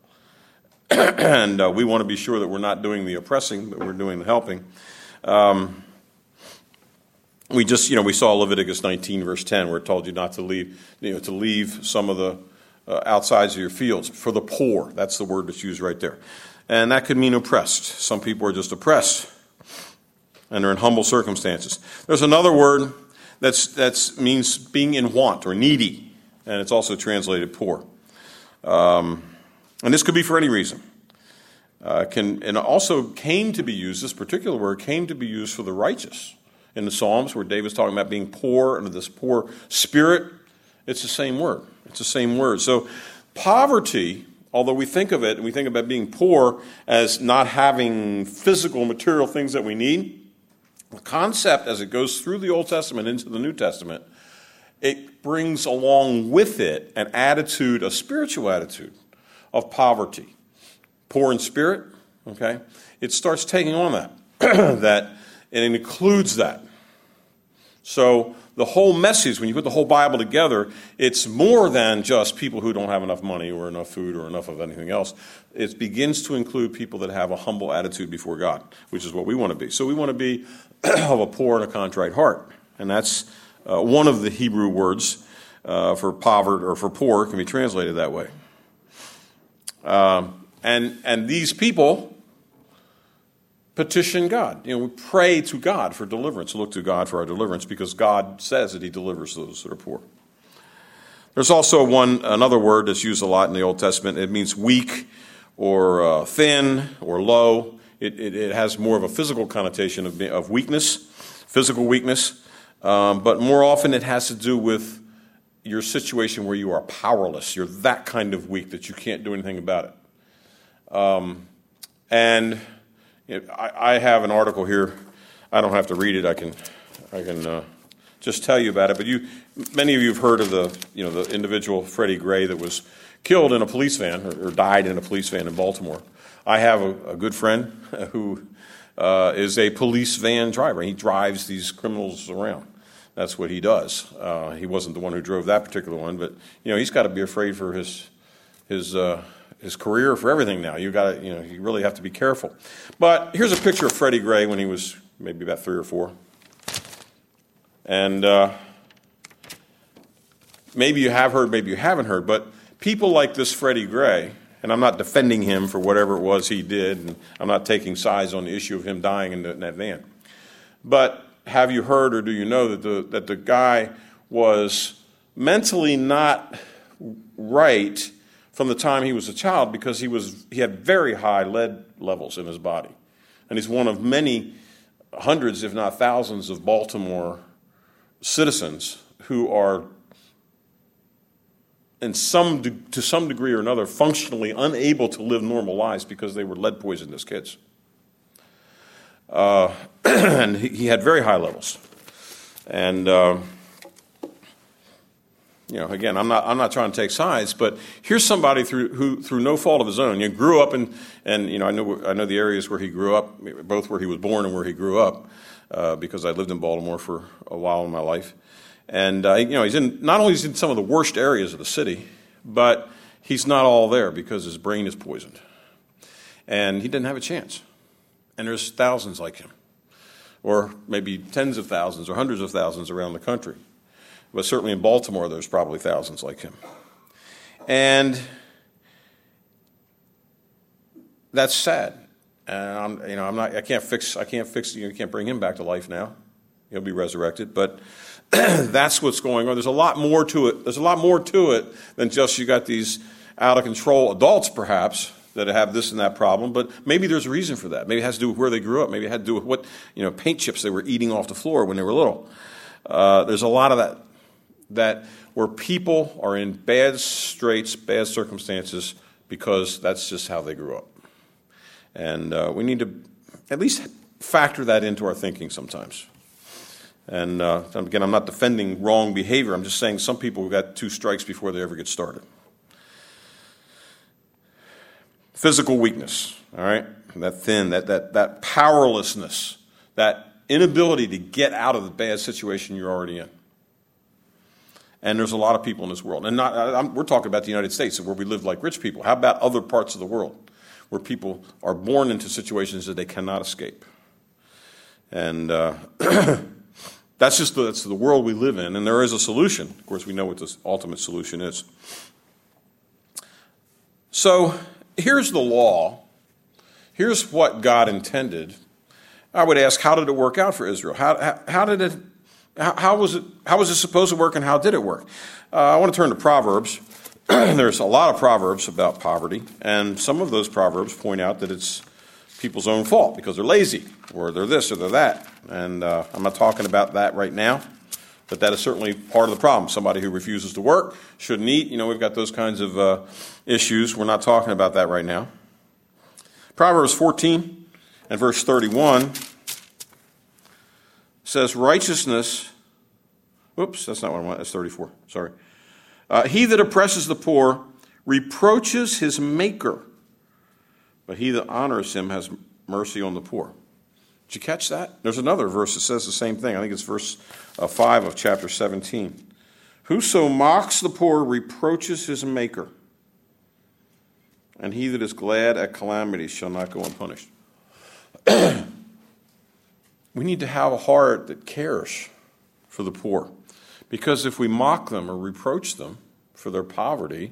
and uh, we want to be sure that we're not doing the oppressing, but we're doing the helping. Um, we just, you know, we saw Leviticus nineteen, verse ten, where it told you not to leave, you know, to leave some of the Uh, outsides of your fields, for the poor. That's the word that's used right there. And that could mean oppressed. Some people are just oppressed, and they're in humble circumstances. There's another word that's that's means being in want or needy, and it's also translated poor. Um, and this could be for any reason. Uh, can and also came to be used, this particular word came to be used for the righteous. In the Psalms, where David's talking about being poor under this poor spirit, it's the same word. It's the same word. So poverty, although we think of it, and we think about being poor as not having physical, material things that we need, the concept as it goes through the Old Testament into the New Testament, it brings along with it an attitude, a spiritual attitude of poverty. Poor in spirit, okay? It starts taking on that, that and it includes that. So the whole message, when you put the whole Bible together, it's more than just people who don't have enough money or enough food or enough of anything else. It begins to include people that have a humble attitude before God, which is what we want to be. So we want to be of a poor and a contrite heart. And that's uh, one of the Hebrew words uh, for poverty or for poor can be translated that way. Um, and and these people petition God. You know, we pray to God for deliverance, look to God for our deliverance, because God says that he delivers those that are poor. There's also one another word that's used a lot in the Old Testament. It means weak or uh, thin or low. It, it, it has more of a physical connotation of, of weakness, physical weakness, um, but more often it has to do with your situation where you are powerless. You're that kind of weak that you can't do anything about it. Um, and you know, I, I have an article here. I don't have to read it. I can, I can uh, just tell you about it. But you, many of you have heard of the, you know, the individual Freddie Gray that was killed in a police van or, or died in a police van in Baltimore. I have a, a good friend who uh, is a police van driver. He drives these criminals around. That's what he does. Uh, he wasn't the one who drove that particular one, but you know he's got to be afraid for his his uh, his career, for everything now. You got to you know you really have to be careful. But here's a picture of Freddie Gray when he was maybe about three or four, and uh, maybe you have heard, maybe you haven't heard, but people like this Freddie Gray, and I'm not defending him for whatever it was he did, and I'm not taking sides on the issue of him dying in, the, in that van, but have you heard or do you know that the that the guy was mentally not right from the time he was a child because he was he had very high lead levels in his body, and he's one of many hundreds, if not thousands, of Baltimore citizens who are, in some de- to some degree or another, functionally unable to live normal lives because they were lead poisoned as kids. Uh, and he, he had very high levels, and uh, you know, again, I'm not I'm not trying to take sides, but here's somebody through who through no fault of his own, you know, grew up in, and you know, I know I know the areas where he grew up, both where he was born and where he grew up, uh, because I lived in Baltimore for a while in my life, and uh, you know, he's in not only is he in some of the worst areas of the city, but he's not all there because his brain is poisoned, and he didn't have a chance. And there's thousands like him, or maybe tens of thousands or hundreds of thousands around the country. But certainly in Baltimore, there's probably thousands like him. And that's sad. And I'm, you know, I'm not. I can't fix. I can't fix. You know, you can't bring him back to life now. He'll be resurrected. But that's what's going on. There's a lot more to it. There's a lot more to it than just you got these out of control adults, perhaps, that have this and that problem, but maybe there's a reason for that. Maybe it has to do with where they grew up. Maybe it had to do with what, you know, paint chips they were eating off the floor when they were little. Uh, there's a lot of that, that where people are in bad straits, bad circumstances, because that's just how they grew up. And uh, we need to at least factor that into our thinking sometimes. And uh, again, I'm not defending wrong behavior. I'm just saying some people got two strikes before they ever get started. Physical weakness, all right? That thin, that that that powerlessness, that inability to get out of the bad situation you're already in. And there's a lot of people in this world. And not, I'm, we're talking about the United States, where we live like rich people. How about other parts of the world where people are born into situations that they cannot escape? And uh, that's just the, that's the world we live in. And there is a solution. Of course, we know what the ultimate solution is. So here's the law. Here's what God intended. I would ask, how did it work out for Israel? How, how, how did it? How, how was it? How was it supposed to work, and how did it work? Uh, I want to turn to Proverbs. There's a lot of proverbs about poverty, and some of those proverbs point out that it's people's own fault because they're lazy, or they're this, or they're that. And uh, I'm not talking about that right now, but that is certainly part of the problem. Somebody who refuses to work, shouldn't eat. You know, we've got those kinds of uh, issues. We're not talking about that right now. Proverbs fourteen and verse thirty-one says, righteousness, oops, that's not what I want, that's thirty-four, sorry. Uh, he that oppresses the poor reproaches his maker, but he that honors him has mercy on the poor. Did you catch that? There's another verse that says the same thing. I think it's verse uh, five of chapter seventeen. Whoso mocks the poor reproaches his maker, and he that is glad at calamity shall not go unpunished. We need to have a heart that cares for the poor. Because if we mock them or reproach them for their poverty,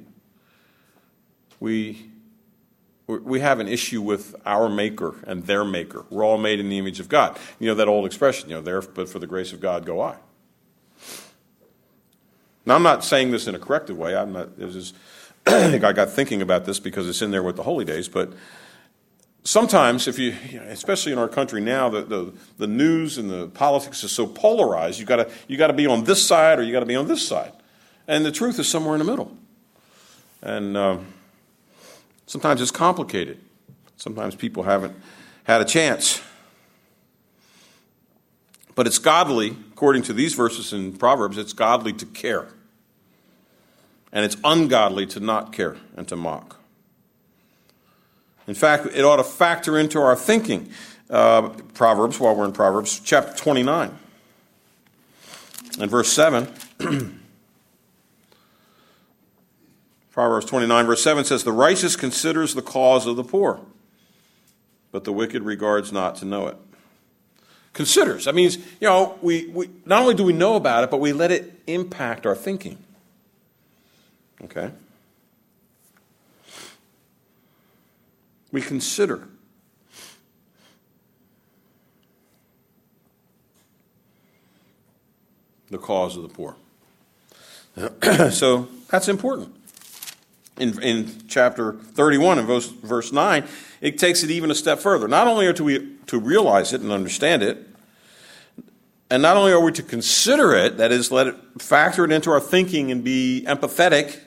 we we have an issue with our maker and their maker. We're all made in the image of God. You know that old expression, you know, there, but for the grace of God go I. Now, I'm not saying this in a corrective way. I'm not. It was just, I got thinking about this because it's in there with the holy days, but sometimes, if you, you know, especially in our country now, the, the, the news and the politics is so polarized. You got to you got to be on this side or you got to be on this side, And the truth is somewhere in the middle. And uh, sometimes it's complicated. Sometimes people haven't had a chance. But it's godly, according to these verses in Proverbs, it's godly to care. And it's ungodly to not care and to mock. In fact, it ought to factor into our thinking. Uh, Proverbs, while we're in Proverbs, chapter twenty-nine and verse seven. Proverbs twenty-nine, verse seven says, "The righteous considers the cause of the poor, but the wicked regards not to know it." Considers. That means, you know, we, we not only do we know about it, but we let it impact our thinking. Okay? We consider. The cause of the poor. So that's important. In, in chapter thirty-one and verse, verse nine, it takes it even a step further. Not only are we to realize it and understand it, and not only are we to consider it, that is, let it factor it into our thinking and be empathetic,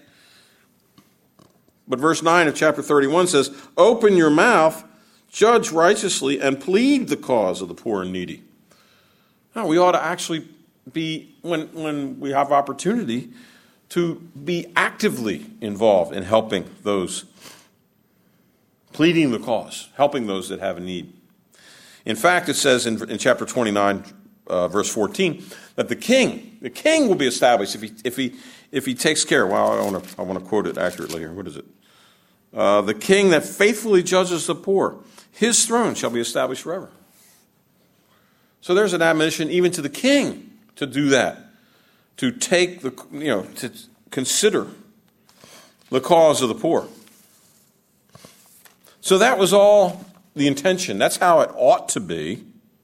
but verse nine of chapter thirty-one says, "Open your mouth, judge righteously, and plead the cause of the poor and needy." Now, we ought to actually be, when, when we have opportunity, to be actively involved in helping those, pleading the cause, helping those that have a need. In fact, it says in, in chapter twenty-nine, uh, verse fourteen, that the king, the king will be established if he if he if he takes care. Well, I want to I want to quote it accurately here. What is it? Uh, the king that faithfully judges the poor, his throne shall be established forever. So there's an admonition even to the king to do that. To take the, you know, to consider the cause of the poor. So that was all the intention. That's how it ought to be.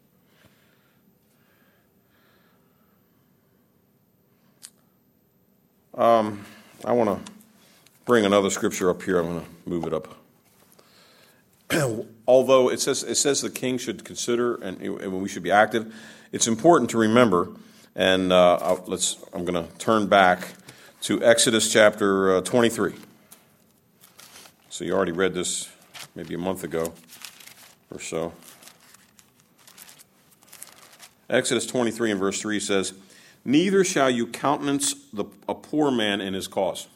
Um, I want to bring another scripture up here. I'm going to move it up. Although it says it says the king should consider and, and we should be active, it's important to remember. And uh, let's. I'm going to turn back to Exodus chapter uh, twenty-three. So you already read this maybe a month ago or so. Exodus twenty-three and verse three says, "Neither shall you countenance the, a poor man in his cause."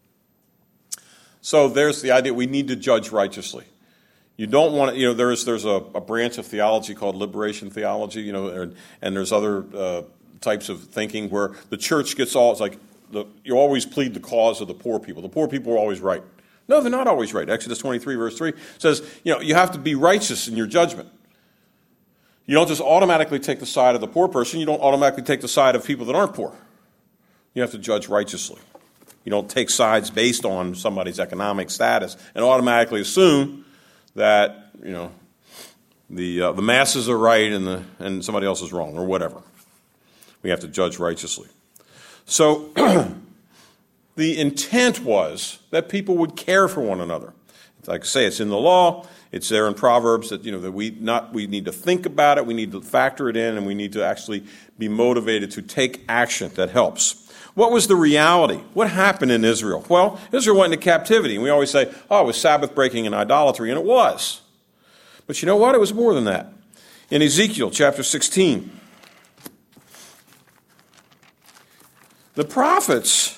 So there's the idea we need to judge righteously. You don't want to, you know, there's there's a, a branch of theology called liberation theology, you know, and, and there's other uh, types of thinking where the church gets all, it's like, the, you always plead the cause of the poor people. The poor people are always right. No, they're not always right. Exodus twenty-three, verse three says, you know, you have to be righteous in your judgment. You don't just automatically take the side of the poor person. You don't automatically take the side of people that aren't poor. You have to judge righteously. You don't take sides based on somebody's economic status and automatically assume that, you know, the uh, the masses are right and the and somebody else is wrong or whatever. We have to judge righteously. So the intent was that people would care for one another. Like I say, it's in the law. It's there in Proverbs that, you know, that we not we need to think about it, we need to factor it in, and we need to actually be motivated to take action that helps. What was the reality? What happened in Israel? Well, Israel went into captivity, and we always say, oh, it was Sabbath breaking and idolatry, and it was. But you know what? It was more than that. In Ezekiel chapter sixteen, the prophets,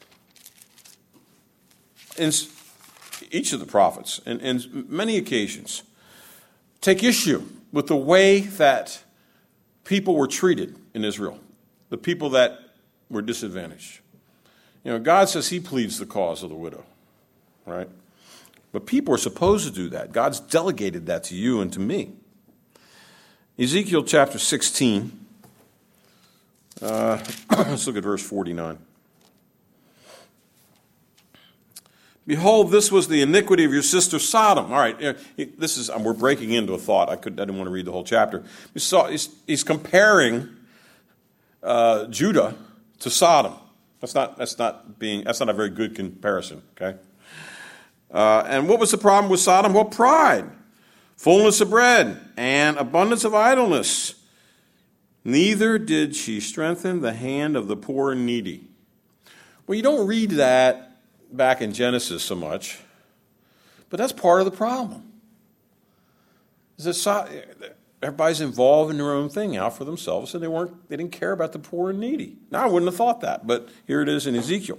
in each of the prophets, in, in many occasions, take issue with the way that people were treated in Israel, the people that were disadvantaged. You know, God says he pleads the cause of the widow, right? But people are supposed to do that. God's delegated that to you and to me. Ezekiel chapter sixteen, uh, let's look at verse forty-nine. Behold, this was the iniquity of your sister Sodom. All right, this is we're breaking into a thought. I could I didn't want to read the whole chapter. He's, he's comparing uh, Judah to Sodom. That's not that's not being that's not a very good comparison. Okay. Uh, and what was the problem with Sodom? Well, pride, fullness of bread, and abundance of idleness. Neither did she strengthen the hand of the poor and needy. Well, you don't read that back in Genesis so much, but that's part of the problem. Is that so, everybody's involved in their own thing out for themselves, and they weren't they didn't care about the poor and needy. Now, I wouldn't have thought that, but here it is in Ezekiel.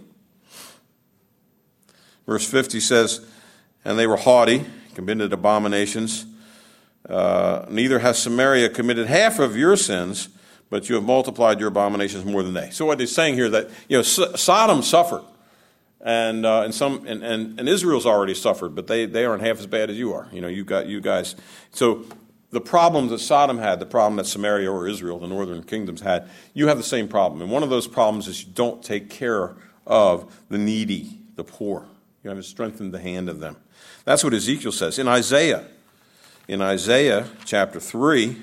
Verse fifty says, "And they were haughty, committed abominations. Uh, neither has Samaria committed half of your sins, but you have multiplied your abominations more than they." So what he's saying here that you know S- Sodom suffered, and uh, and some and, and, and Israel's already suffered, but they, they aren't half as bad as you are. You know, you got you guys. So the problems that Sodom had, the problem that Samaria or Israel, the northern kingdoms had, you have the same problem. And one of those problems is you don't take care of the needy, the poor. You haven't strengthened the hand of them. That's what Ezekiel says. In Isaiah, in Isaiah chapter three,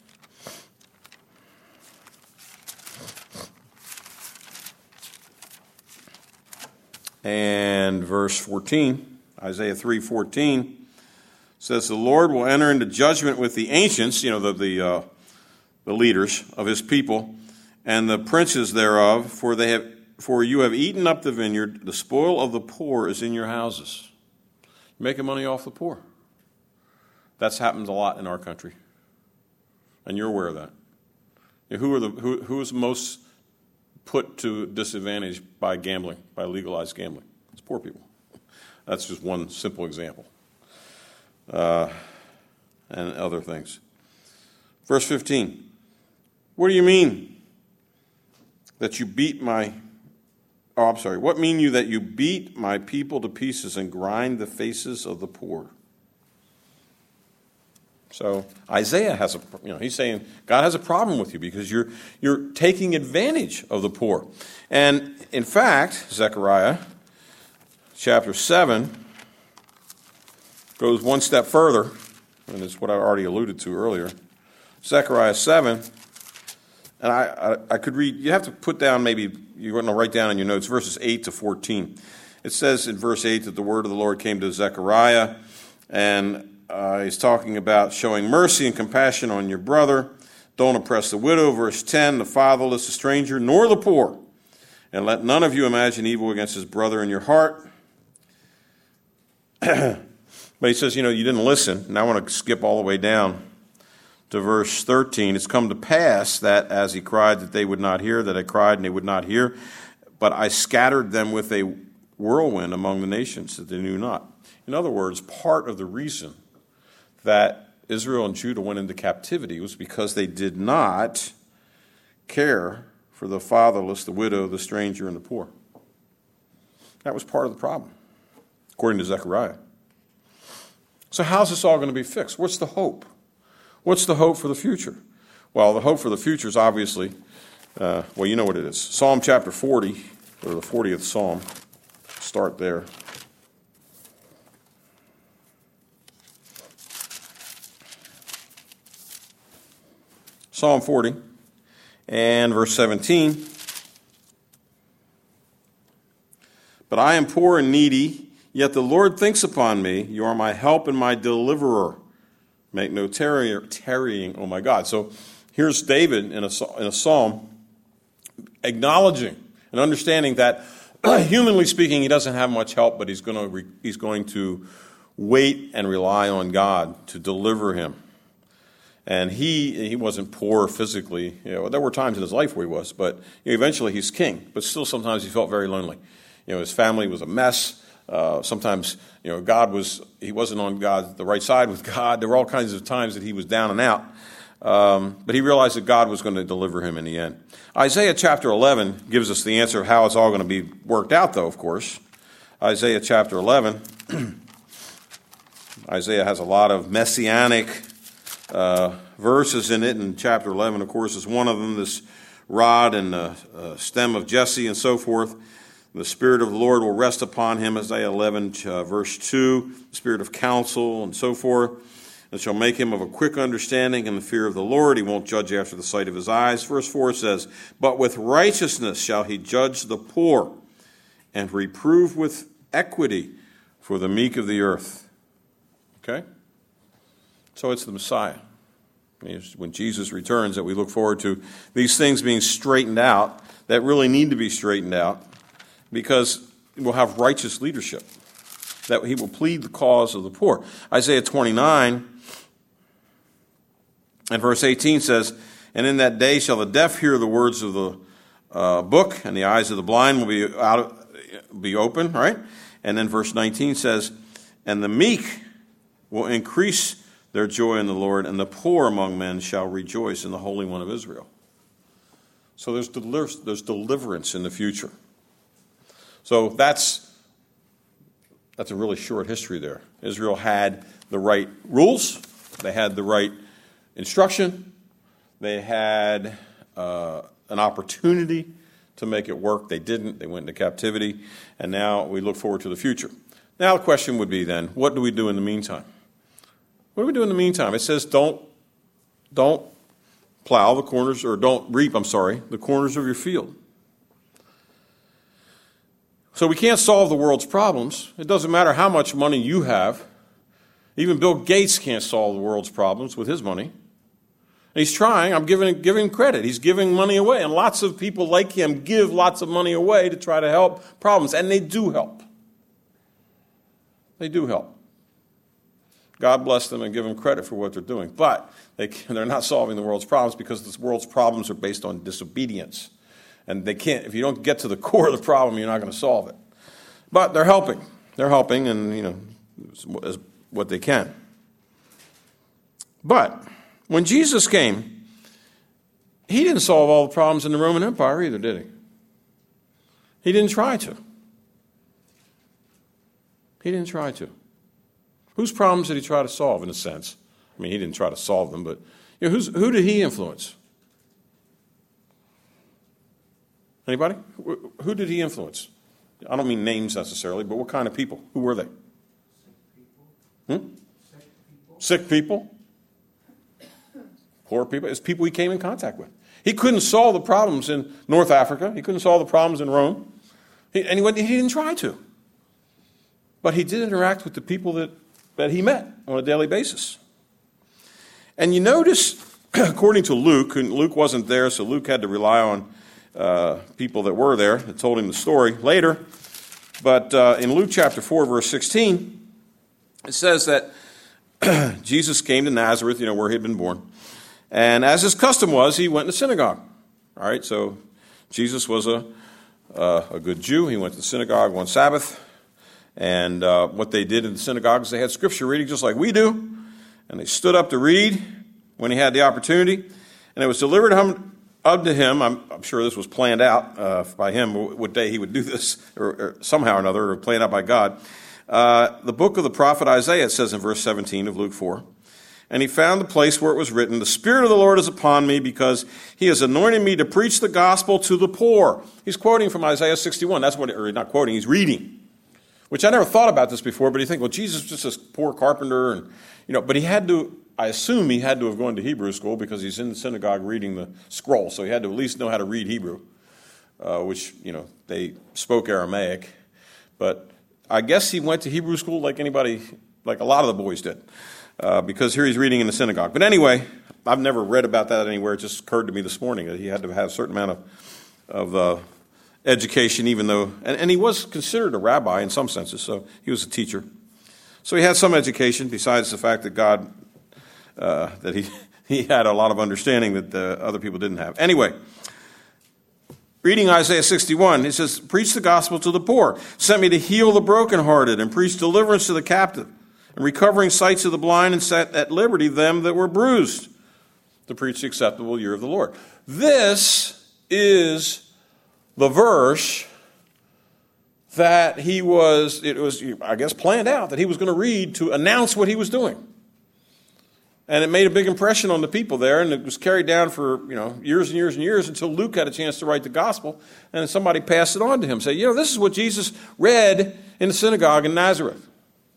and verse fourteen, Isaiah three fourteen says, "The Lord will enter into judgment with the ancients," you know, the the, uh, the leaders of his people, "and the princes thereof, for they have for you have eaten up the vineyard, the spoil of the poor is in your houses." Making money off the poor. That's happened a lot in our country, and you're aware of that. Who are the who who is most put to disadvantage by gambling, by legalized gambling? It's poor people. That's just one simple example, uh, and other things. Verse fifteen. "What do you mean that you beat my? Oh, I'm sorry. What mean you that you beat my people to pieces and grind the faces of the poor?" So Isaiah has a, you know, he's saying God has a problem with you because you're you're taking advantage of the poor. And in fact, Zechariah chapter seven goes one step further, and it's what I already alluded to earlier. Zechariah seven, and I, I, I could read, you have to put down maybe, you're going to write down in your notes, verses eight to fourteen. It says in verse eight that the word of the Lord came to Zechariah, and Uh, he's talking about showing mercy and compassion on your brother. Don't oppress the widow. Verse ten, the fatherless, the stranger, nor the poor. And let none of you imagine evil against his brother in your heart. But he says, you know, you didn't listen. Now I want to skip all the way down to verse thirteen. "It's come to pass that as he cried that they would not hear, that I cried and they would not hear. But I scattered them with a whirlwind among the nations that they knew not." In other words, part of the reason that Israel and Judah went into captivity was because they did not care for the fatherless, the widow, the stranger, and the poor. That was part of the problem, according to Zechariah. So how's this all going to be fixed? What's the hope? What's the hope for the future? Well, the hope for the future is obviously, uh, well, you know what it is. Psalm chapter forty, or the fortieth Psalm. Start there. Psalm forty and verse seventeen. "But I am poor and needy, yet the Lord thinks upon me. You are my help and my deliverer. Make no tarry- tarrying, oh my God." So here's David in a, in a psalm acknowledging and understanding that, humanly speaking, he doesn't have much help, but he's going to re- he's going to wait and rely on God to deliver him. And he he wasn't poor physically. You know, there were times in his life where he was, but you know, eventually he's king. But still, sometimes he felt very lonely. You know, his family was a mess. Uh, sometimes, you know, God was he wasn't on God the right side with God. There were all kinds of times that he was down and out. Um, but he realized that God was going to deliver him in the end. Isaiah chapter eleven gives us the answer of how it's all going to be worked out, though. Of course, Isaiah chapter eleven. Isaiah has a lot of messianic Uh, verses in it, and chapter eleven, of course, is one of them, this rod and the uh, stem of Jesse and so forth. The Spirit of the Lord will rest upon him, Isaiah eleven, uh, verse two, the Spirit of counsel and so forth, and shall make him of a quick understanding in the fear of the Lord. He won't judge after the sight of his eyes. Verse four says, "But with righteousness shall he judge the poor, and reprove with equity for the meek of the earth." Okay? So it's the Messiah. When Jesus returns, that we look forward to these things being straightened out that really need to be straightened out. because we'll have righteous leadership, that he will plead the cause of the poor. Isaiah twenty-nine and verse eighteen says, "And in that day shall the deaf hear the words of the uh, book, and the eyes of the blind will be out of, be open," right? And then verse nineteen says, "And the meek will increase their joy in the Lord, and the poor among men shall rejoice in the Holy One of Israel." So there's deliver- there's deliverance in the future. So that's that's a really short history there. Israel had the right rules. They had the right instruction. They had uh, an opportunity to make it work. They didn't. They went into captivity. And now we look forward to the future. Now the question would be then, what do we do in the meantime? What do we do in the meantime? It says don't, don't plow the corners, or don't reap, I'm sorry, the corners of your field. So we can't solve the world's problems. It doesn't matter how much money you have. Even Bill Gates can't solve the world's problems with his money. And he's trying. I'm giving, giving him credit. He's giving money away. And lots of people like him give lots of money away to try to help problems. And they do help. They do help. God bless them and give them credit for what they're doing. But they, they're not solving the world's problems, because the world's problems are based on disobedience. And they can't, if you don't get to the core of the problem, you're not going to solve it. But they're helping. They're helping, and, you know, as what they can. But when Jesus came, he didn't solve all the problems in the Roman Empire either, did he? He didn't try to. He didn't try to. Whose problems did he try to solve, in a sense? I mean, he didn't try to solve them, but you know, who's, who did he influence? Anybody? Who did he influence? I don't mean names necessarily, but what kind of people? Who were they? Hmm? Sick people. Poor people. It's people he came in contact with. He couldn't solve the problems in North Africa. He couldn't solve the problems in Rome. He, and he, he didn't try to. But he did interact with the people that, that he met on a daily basis. And you notice, according to Luke, and Luke wasn't there, so Luke had to rely on uh, people that were there that told him the story later. But uh, in Luke chapter four, verse sixteen, it says that Jesus came to Nazareth, you know, where he had been born. And as his custom was, he went to synagogue. All right, so Jesus was a, uh, a good Jew. He went to the synagogue one Sabbath. And uh, what they did in the synagogue is they had scripture reading just like we do. And they stood up to read when he had the opportunity. And it was delivered unto him. I'm, I'm sure this was planned out uh, by him, what day he would do this, or, or somehow or another, or planned out by God. Uh, the book of the prophet Isaiah, it says in verse seventeen of Luke four. And he found the place where it was written, "The Spirit of the Lord is upon me, because he has anointed me to preach the gospel to the poor." He's quoting from Isaiah sixty-one. That's what, or not quoting, he's reading. Which I never thought about this before, but you think, well, Jesus was just this poor carpenter, and you know, but he had to, I assume he had to have gone to Hebrew school, because he's in the synagogue reading the scroll, so he had to at least know how to read Hebrew, uh, which, you know, they spoke Aramaic. But I guess he went to Hebrew school like anybody, like a lot of the boys did, uh, because here he's reading in the synagogue. But anyway, I've never read about that anywhere. It just occurred to me this morning that he had to have a certain amount of, of uh, education, even though, and, and he was considered a rabbi in some senses, so he was a teacher. So he had some education, besides the fact that God, uh, that he, he had a lot of understanding that uh, other people didn't have. Anyway, reading Isaiah sixty-one, he says, "Preach the gospel to the poor, sent me to heal the brokenhearted, and preach deliverance to the captive, and recovering sight to the blind, and set at liberty them that were bruised, to preach the acceptable year of the Lord." This is the verse that he was, it was, I guess, planned out that he was going to read to announce what he was doing. And it made a big impression on the people there, and it was carried down for, you know, years and years and years until Luke had a chance to write the gospel, and then somebody passed it on to him, say, you know, this is what Jesus read in the synagogue in Nazareth.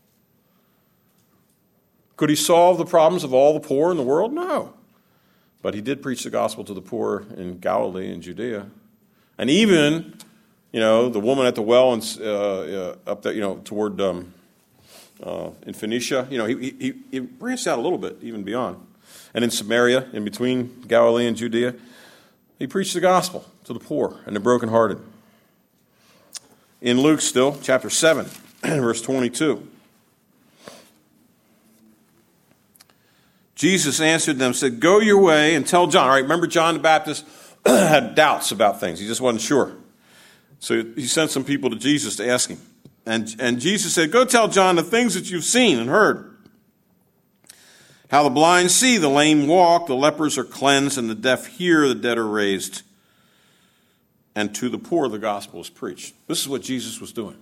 Could he solve the problems of all the poor in the world? No. But he did preach the gospel to the poor in Galilee and Judea. And even, you know, the woman at the well and uh, uh, up there, you know, toward um, uh, in Phoenicia, you know, he, he he branched out a little bit, even beyond. And in Samaria, in between Galilee and Judea, he preached the gospel to the poor and the brokenhearted. In Luke still, chapter seven, verse twenty-two. Jesus answered them, said, "Go your way and tell John." All right, remember John the Baptist had doubts about things. He just wasn't sure. So he sent some people to Jesus to ask him. And, and Jesus said, "Go tell John the things that you've seen and heard. How the blind see, the lame walk, the lepers are cleansed, and the deaf hear, the dead are raised. And to the poor the gospel is preached." This is what Jesus was doing.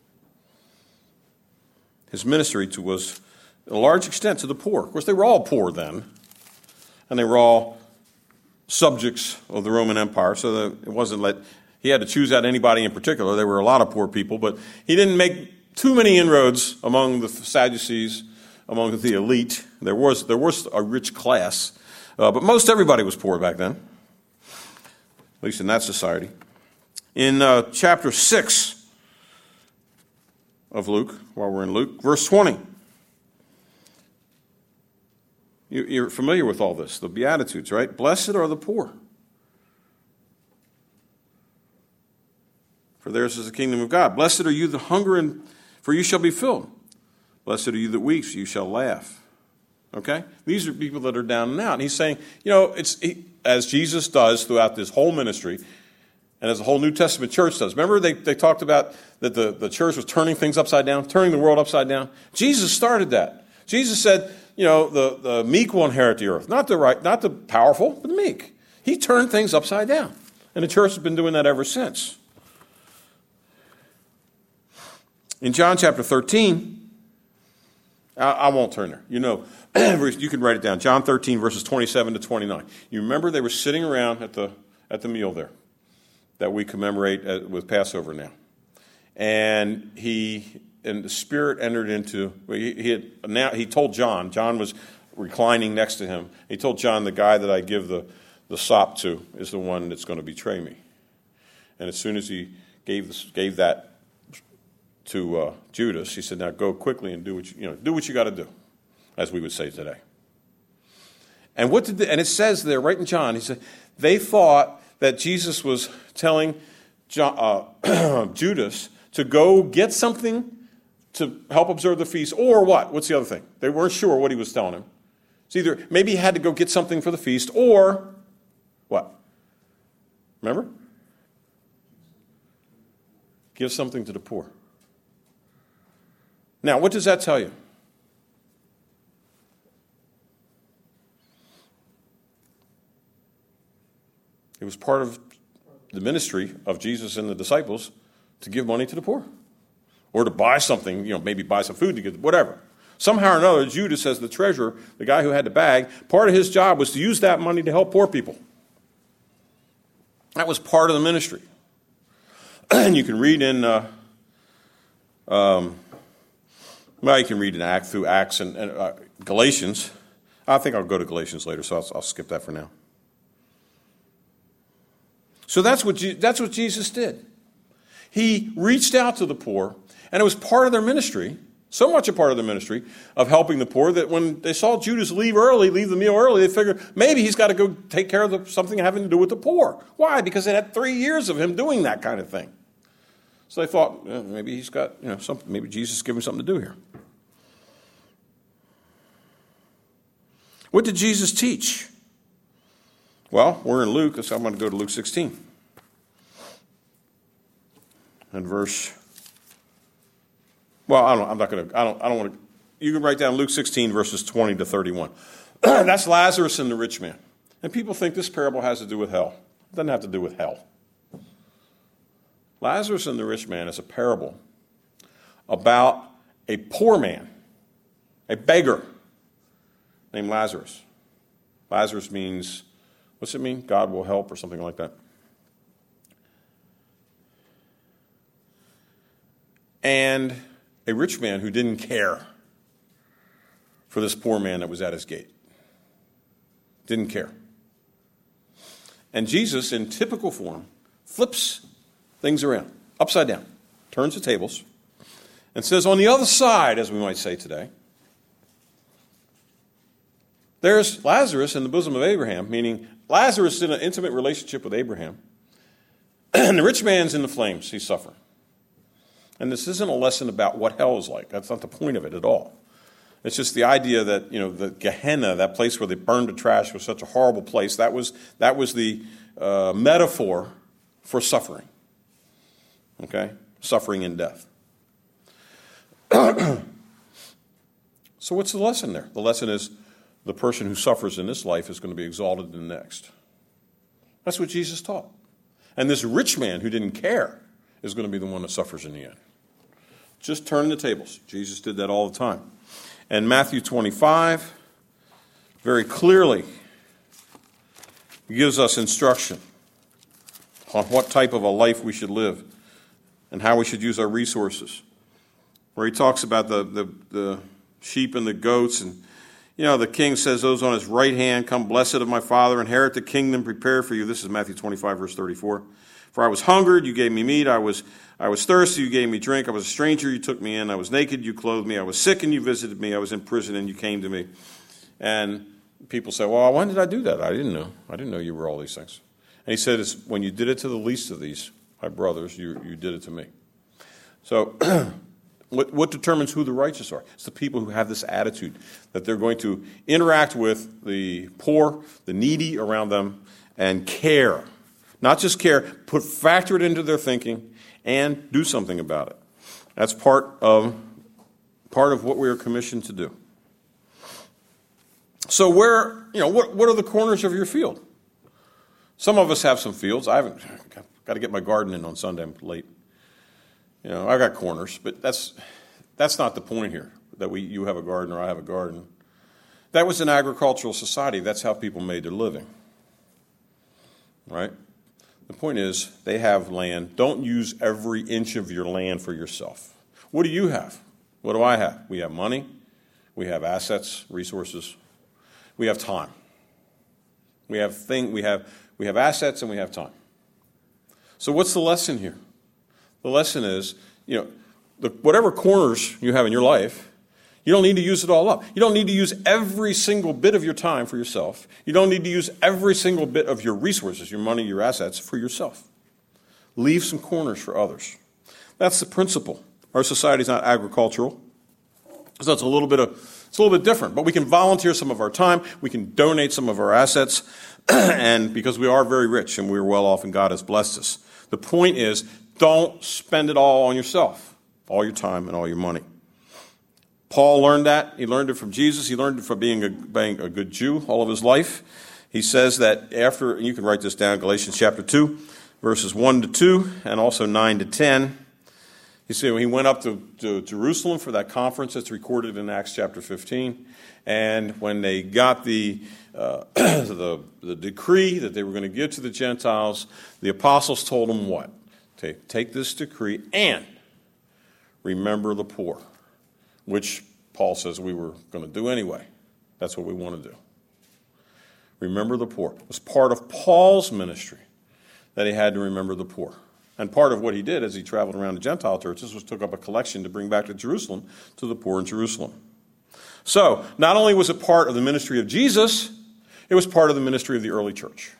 His ministry to was, to a large extent, to the poor. Of course, they were all poor then. And they were all subjects of the Roman Empire, so that it wasn't like he had to choose out anybody in particular. There were a lot of poor people, but he didn't make too many inroads among the Sadducees, among the elite. There was there was a rich class, uh, but most everybody was poor back then, at least in that society. In uh, chapter six of Luke, while we're in Luke, verse twenty. You, you're familiar with all this, the Beatitudes, right? Blessed are the poor, for theirs is the kingdom of God. Blessed are you that hunger, and for you shall be filled. Blessed are you that weep, for you shall laugh. Okay? These are people that are down and out. And he's saying, you know, it's he, as Jesus does throughout this whole ministry, and as the whole New Testament church does. Remember they, they talked about that the, the church was turning things upside down, turning the world upside down? Jesus started that. Jesus said, you know, the, the meek will inherit the earth. Not the right, not the powerful, but the meek. He turned things upside down. And the church has been doing that ever since. In John chapter thirteen, I, I won't turn there. You know, you can write it down. John thirteen, verses twenty-seven to twenty-nine. You remember they were sitting around at the at the meal there that we commemorate at, with Passover now. And he and the Spirit entered into, he, he had now he told John, John was reclining next to him. He told John, the guy that I give the, the sop to is the one that's going to betray me. And as soon as he gave this, gave that to uh, Judas, he said, "Now go quickly and do what you, you know, do what you got to do," as we would say today. And what did the, and it says there, right in John, he said they thought that Jesus was telling John, uh, Judas to go get something to help observe the feast, or what? What's the other thing? They weren't sure what he was telling him. It's either maybe he had to go get something for the feast, or what? Remember? Give something to the poor. Now, what does that tell you? It was part of the ministry of Jesus and the disciples to give money to the poor. Or to buy something, you know, maybe buy some food to get, whatever. Somehow or another, Judas, as the treasurer, the guy who had the bag, part of his job was to use that money to help poor people. That was part of the ministry. And you can read in, uh, um, well, you can read in Act through Acts and, and uh, Galatians. I think I'll go to Galatians later, so I'll, I'll skip that for now. So that's what Je- that's what Jesus did. He reached out to the poor, and it was part of their ministry, so much a part of their ministry, of helping the poor that when they saw Judas leave early, leave the meal early, they figured maybe he's got to go take care of the, something having to do with the poor. Why? Because they had three years of him doing that kind of thing. So they thought, eh, maybe he's got, you know, something, maybe Jesus is giving him something to do here. What did Jesus teach? Well, we're in Luke, so I'm going to go to Luke sixteen. And verse, well, I don't, I'm not going to, I don't, I don't want to, you can write down Luke sixteen, verses twenty to thirty-one. That's Lazarus and the rich man. And people think this parable has to do with hell. It doesn't have to do with hell. Lazarus and the rich man is a parable about a poor man, a beggar named Lazarus. Lazarus means, what's it mean? God will help or something like that. And a rich man who didn't care for this poor man that was at his gate. Didn't care. And Jesus, in typical form, flips things around, upside down, turns the tables, and says, on the other side, as we might say today, there's Lazarus in the bosom of Abraham, meaning Lazarus is in an intimate relationship with Abraham, and the rich man's in the flames, he's suffering. And this isn't a lesson about what hell is like. That's not the point of it at all. It's just the idea that, you know, the Gehenna, that place where they burned the trash, was such a horrible place. That was, that was the uh, metaphor for suffering. Okay? Suffering and death. So what's the lesson there? The lesson is the person who suffers in this life is going to be exalted in the next. That's what Jesus taught. And this rich man who didn't care is going to be the one that suffers in the end. Just turn the tables. Jesus did that all the time. And Matthew twenty-five very clearly gives us instruction on what type of a life we should live and how we should use our resources. Where he talks about the, the, the sheep and the goats, and you know, the king says, those on his right hand, come blessed of my Father, inherit the kingdom prepared for you. This is Matthew twenty-five, verse thirty-four. For I was hungered, you gave me meat. I was I was thirsty, you gave me drink. I was a stranger, you took me in. I was naked, you clothed me. I was sick, and you visited me. I was in prison, and you came to me. And people say, well, when did I do that? I didn't know. I didn't know you were all these things. And he said, it's when you did it to the least of these, my brothers, you, you did it to me. So what, what determines who the righteous are? It's the people who have this attitude that they're going to interact with the poor, the needy around them, and care. Not just care, put factor it into their thinking and do something about it. That's part of part of what we are commissioned to do. So where, you know, what what are the corners of your field? Some of us have some fields. I haven't got to get my garden in on Sunday. I'm late. You know, I got corners, but that's that's not the point here. That we you have a garden or I have a garden. That was an agricultural society. That's how people made their living. Right? The point is, they have land. Don't use every inch of your land for yourself. What do you have? What do I have? We have money. We have assets, resources. We have time. We have thing. We have we have assets and we have time. So what's the lesson here? The lesson is, you know, the, whatever corners you have in your life, you don't need to use it all up. You don't need to use every single bit of your time for yourself. You don't need to use every single bit of your resources, your money, your assets, for yourself. Leave some corners for others. That's the principle. Our society is not agricultural, so it's a little bit of it's a little bit different. But we can volunteer some of our time. We can donate some of our assets, and because we are very rich and we're well off, and God has blessed us. The point is, don't spend it all on yourself, all your time and all your money. Paul learned that. He learned it from Jesus. He learned it from being a, being a good Jew all of his life. He says that after, and you can write this down, Galatians chapter two, verses one to two, and also nine to ten. He said when he went up to, to Jerusalem for that conference that's recorded in Acts chapter fifteen, and when they got the, uh, the, the decree that they were going to give to the Gentiles, the apostles told them what? Take, take this decree and remember the poor. Which Paul says we were going to do anyway. That's what we want to do. Remember the poor. It was part of Paul's ministry that he had to remember the poor. And part of what he did as he traveled around the Gentile churches was took up a collection to bring back to Jerusalem to the poor in Jerusalem. So, not only was it part of the ministry of Jesus, it was part of the ministry of the early church.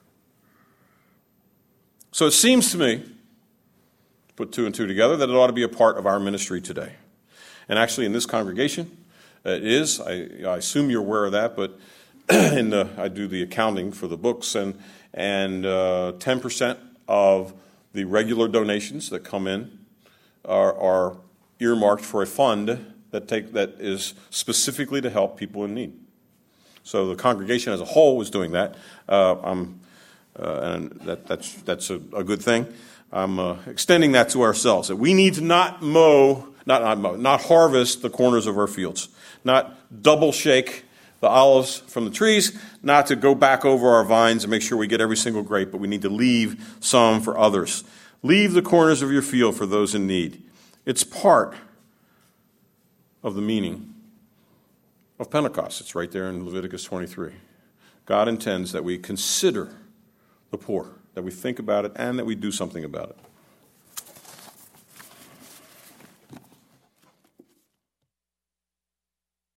So it seems to me, to put two and two together, that it ought to be a part of our ministry today. And actually, in this congregation, it is. I, I assume you're aware of that, but in the, I do the accounting for the books, and and uh, ten percent of the regular donations that come in are, are earmarked for a fund that take that is specifically to help people in need. So the congregation as a whole is doing that, uh, I'm, uh, and that, that's that's a, a good thing. I'm uh, extending that to ourselves, that we need to not mow. Not, not not harvest the corners of our fields, not double shake the olives from the trees, not to go back over our vines and make sure we get every single grape, but we need to leave some for others. Leave the corners of your field for those in need. It's part of the meaning of Pentecost. It's right there in Leviticus twenty-three. God intends that we consider the poor, that we think about it, and that we do something about it.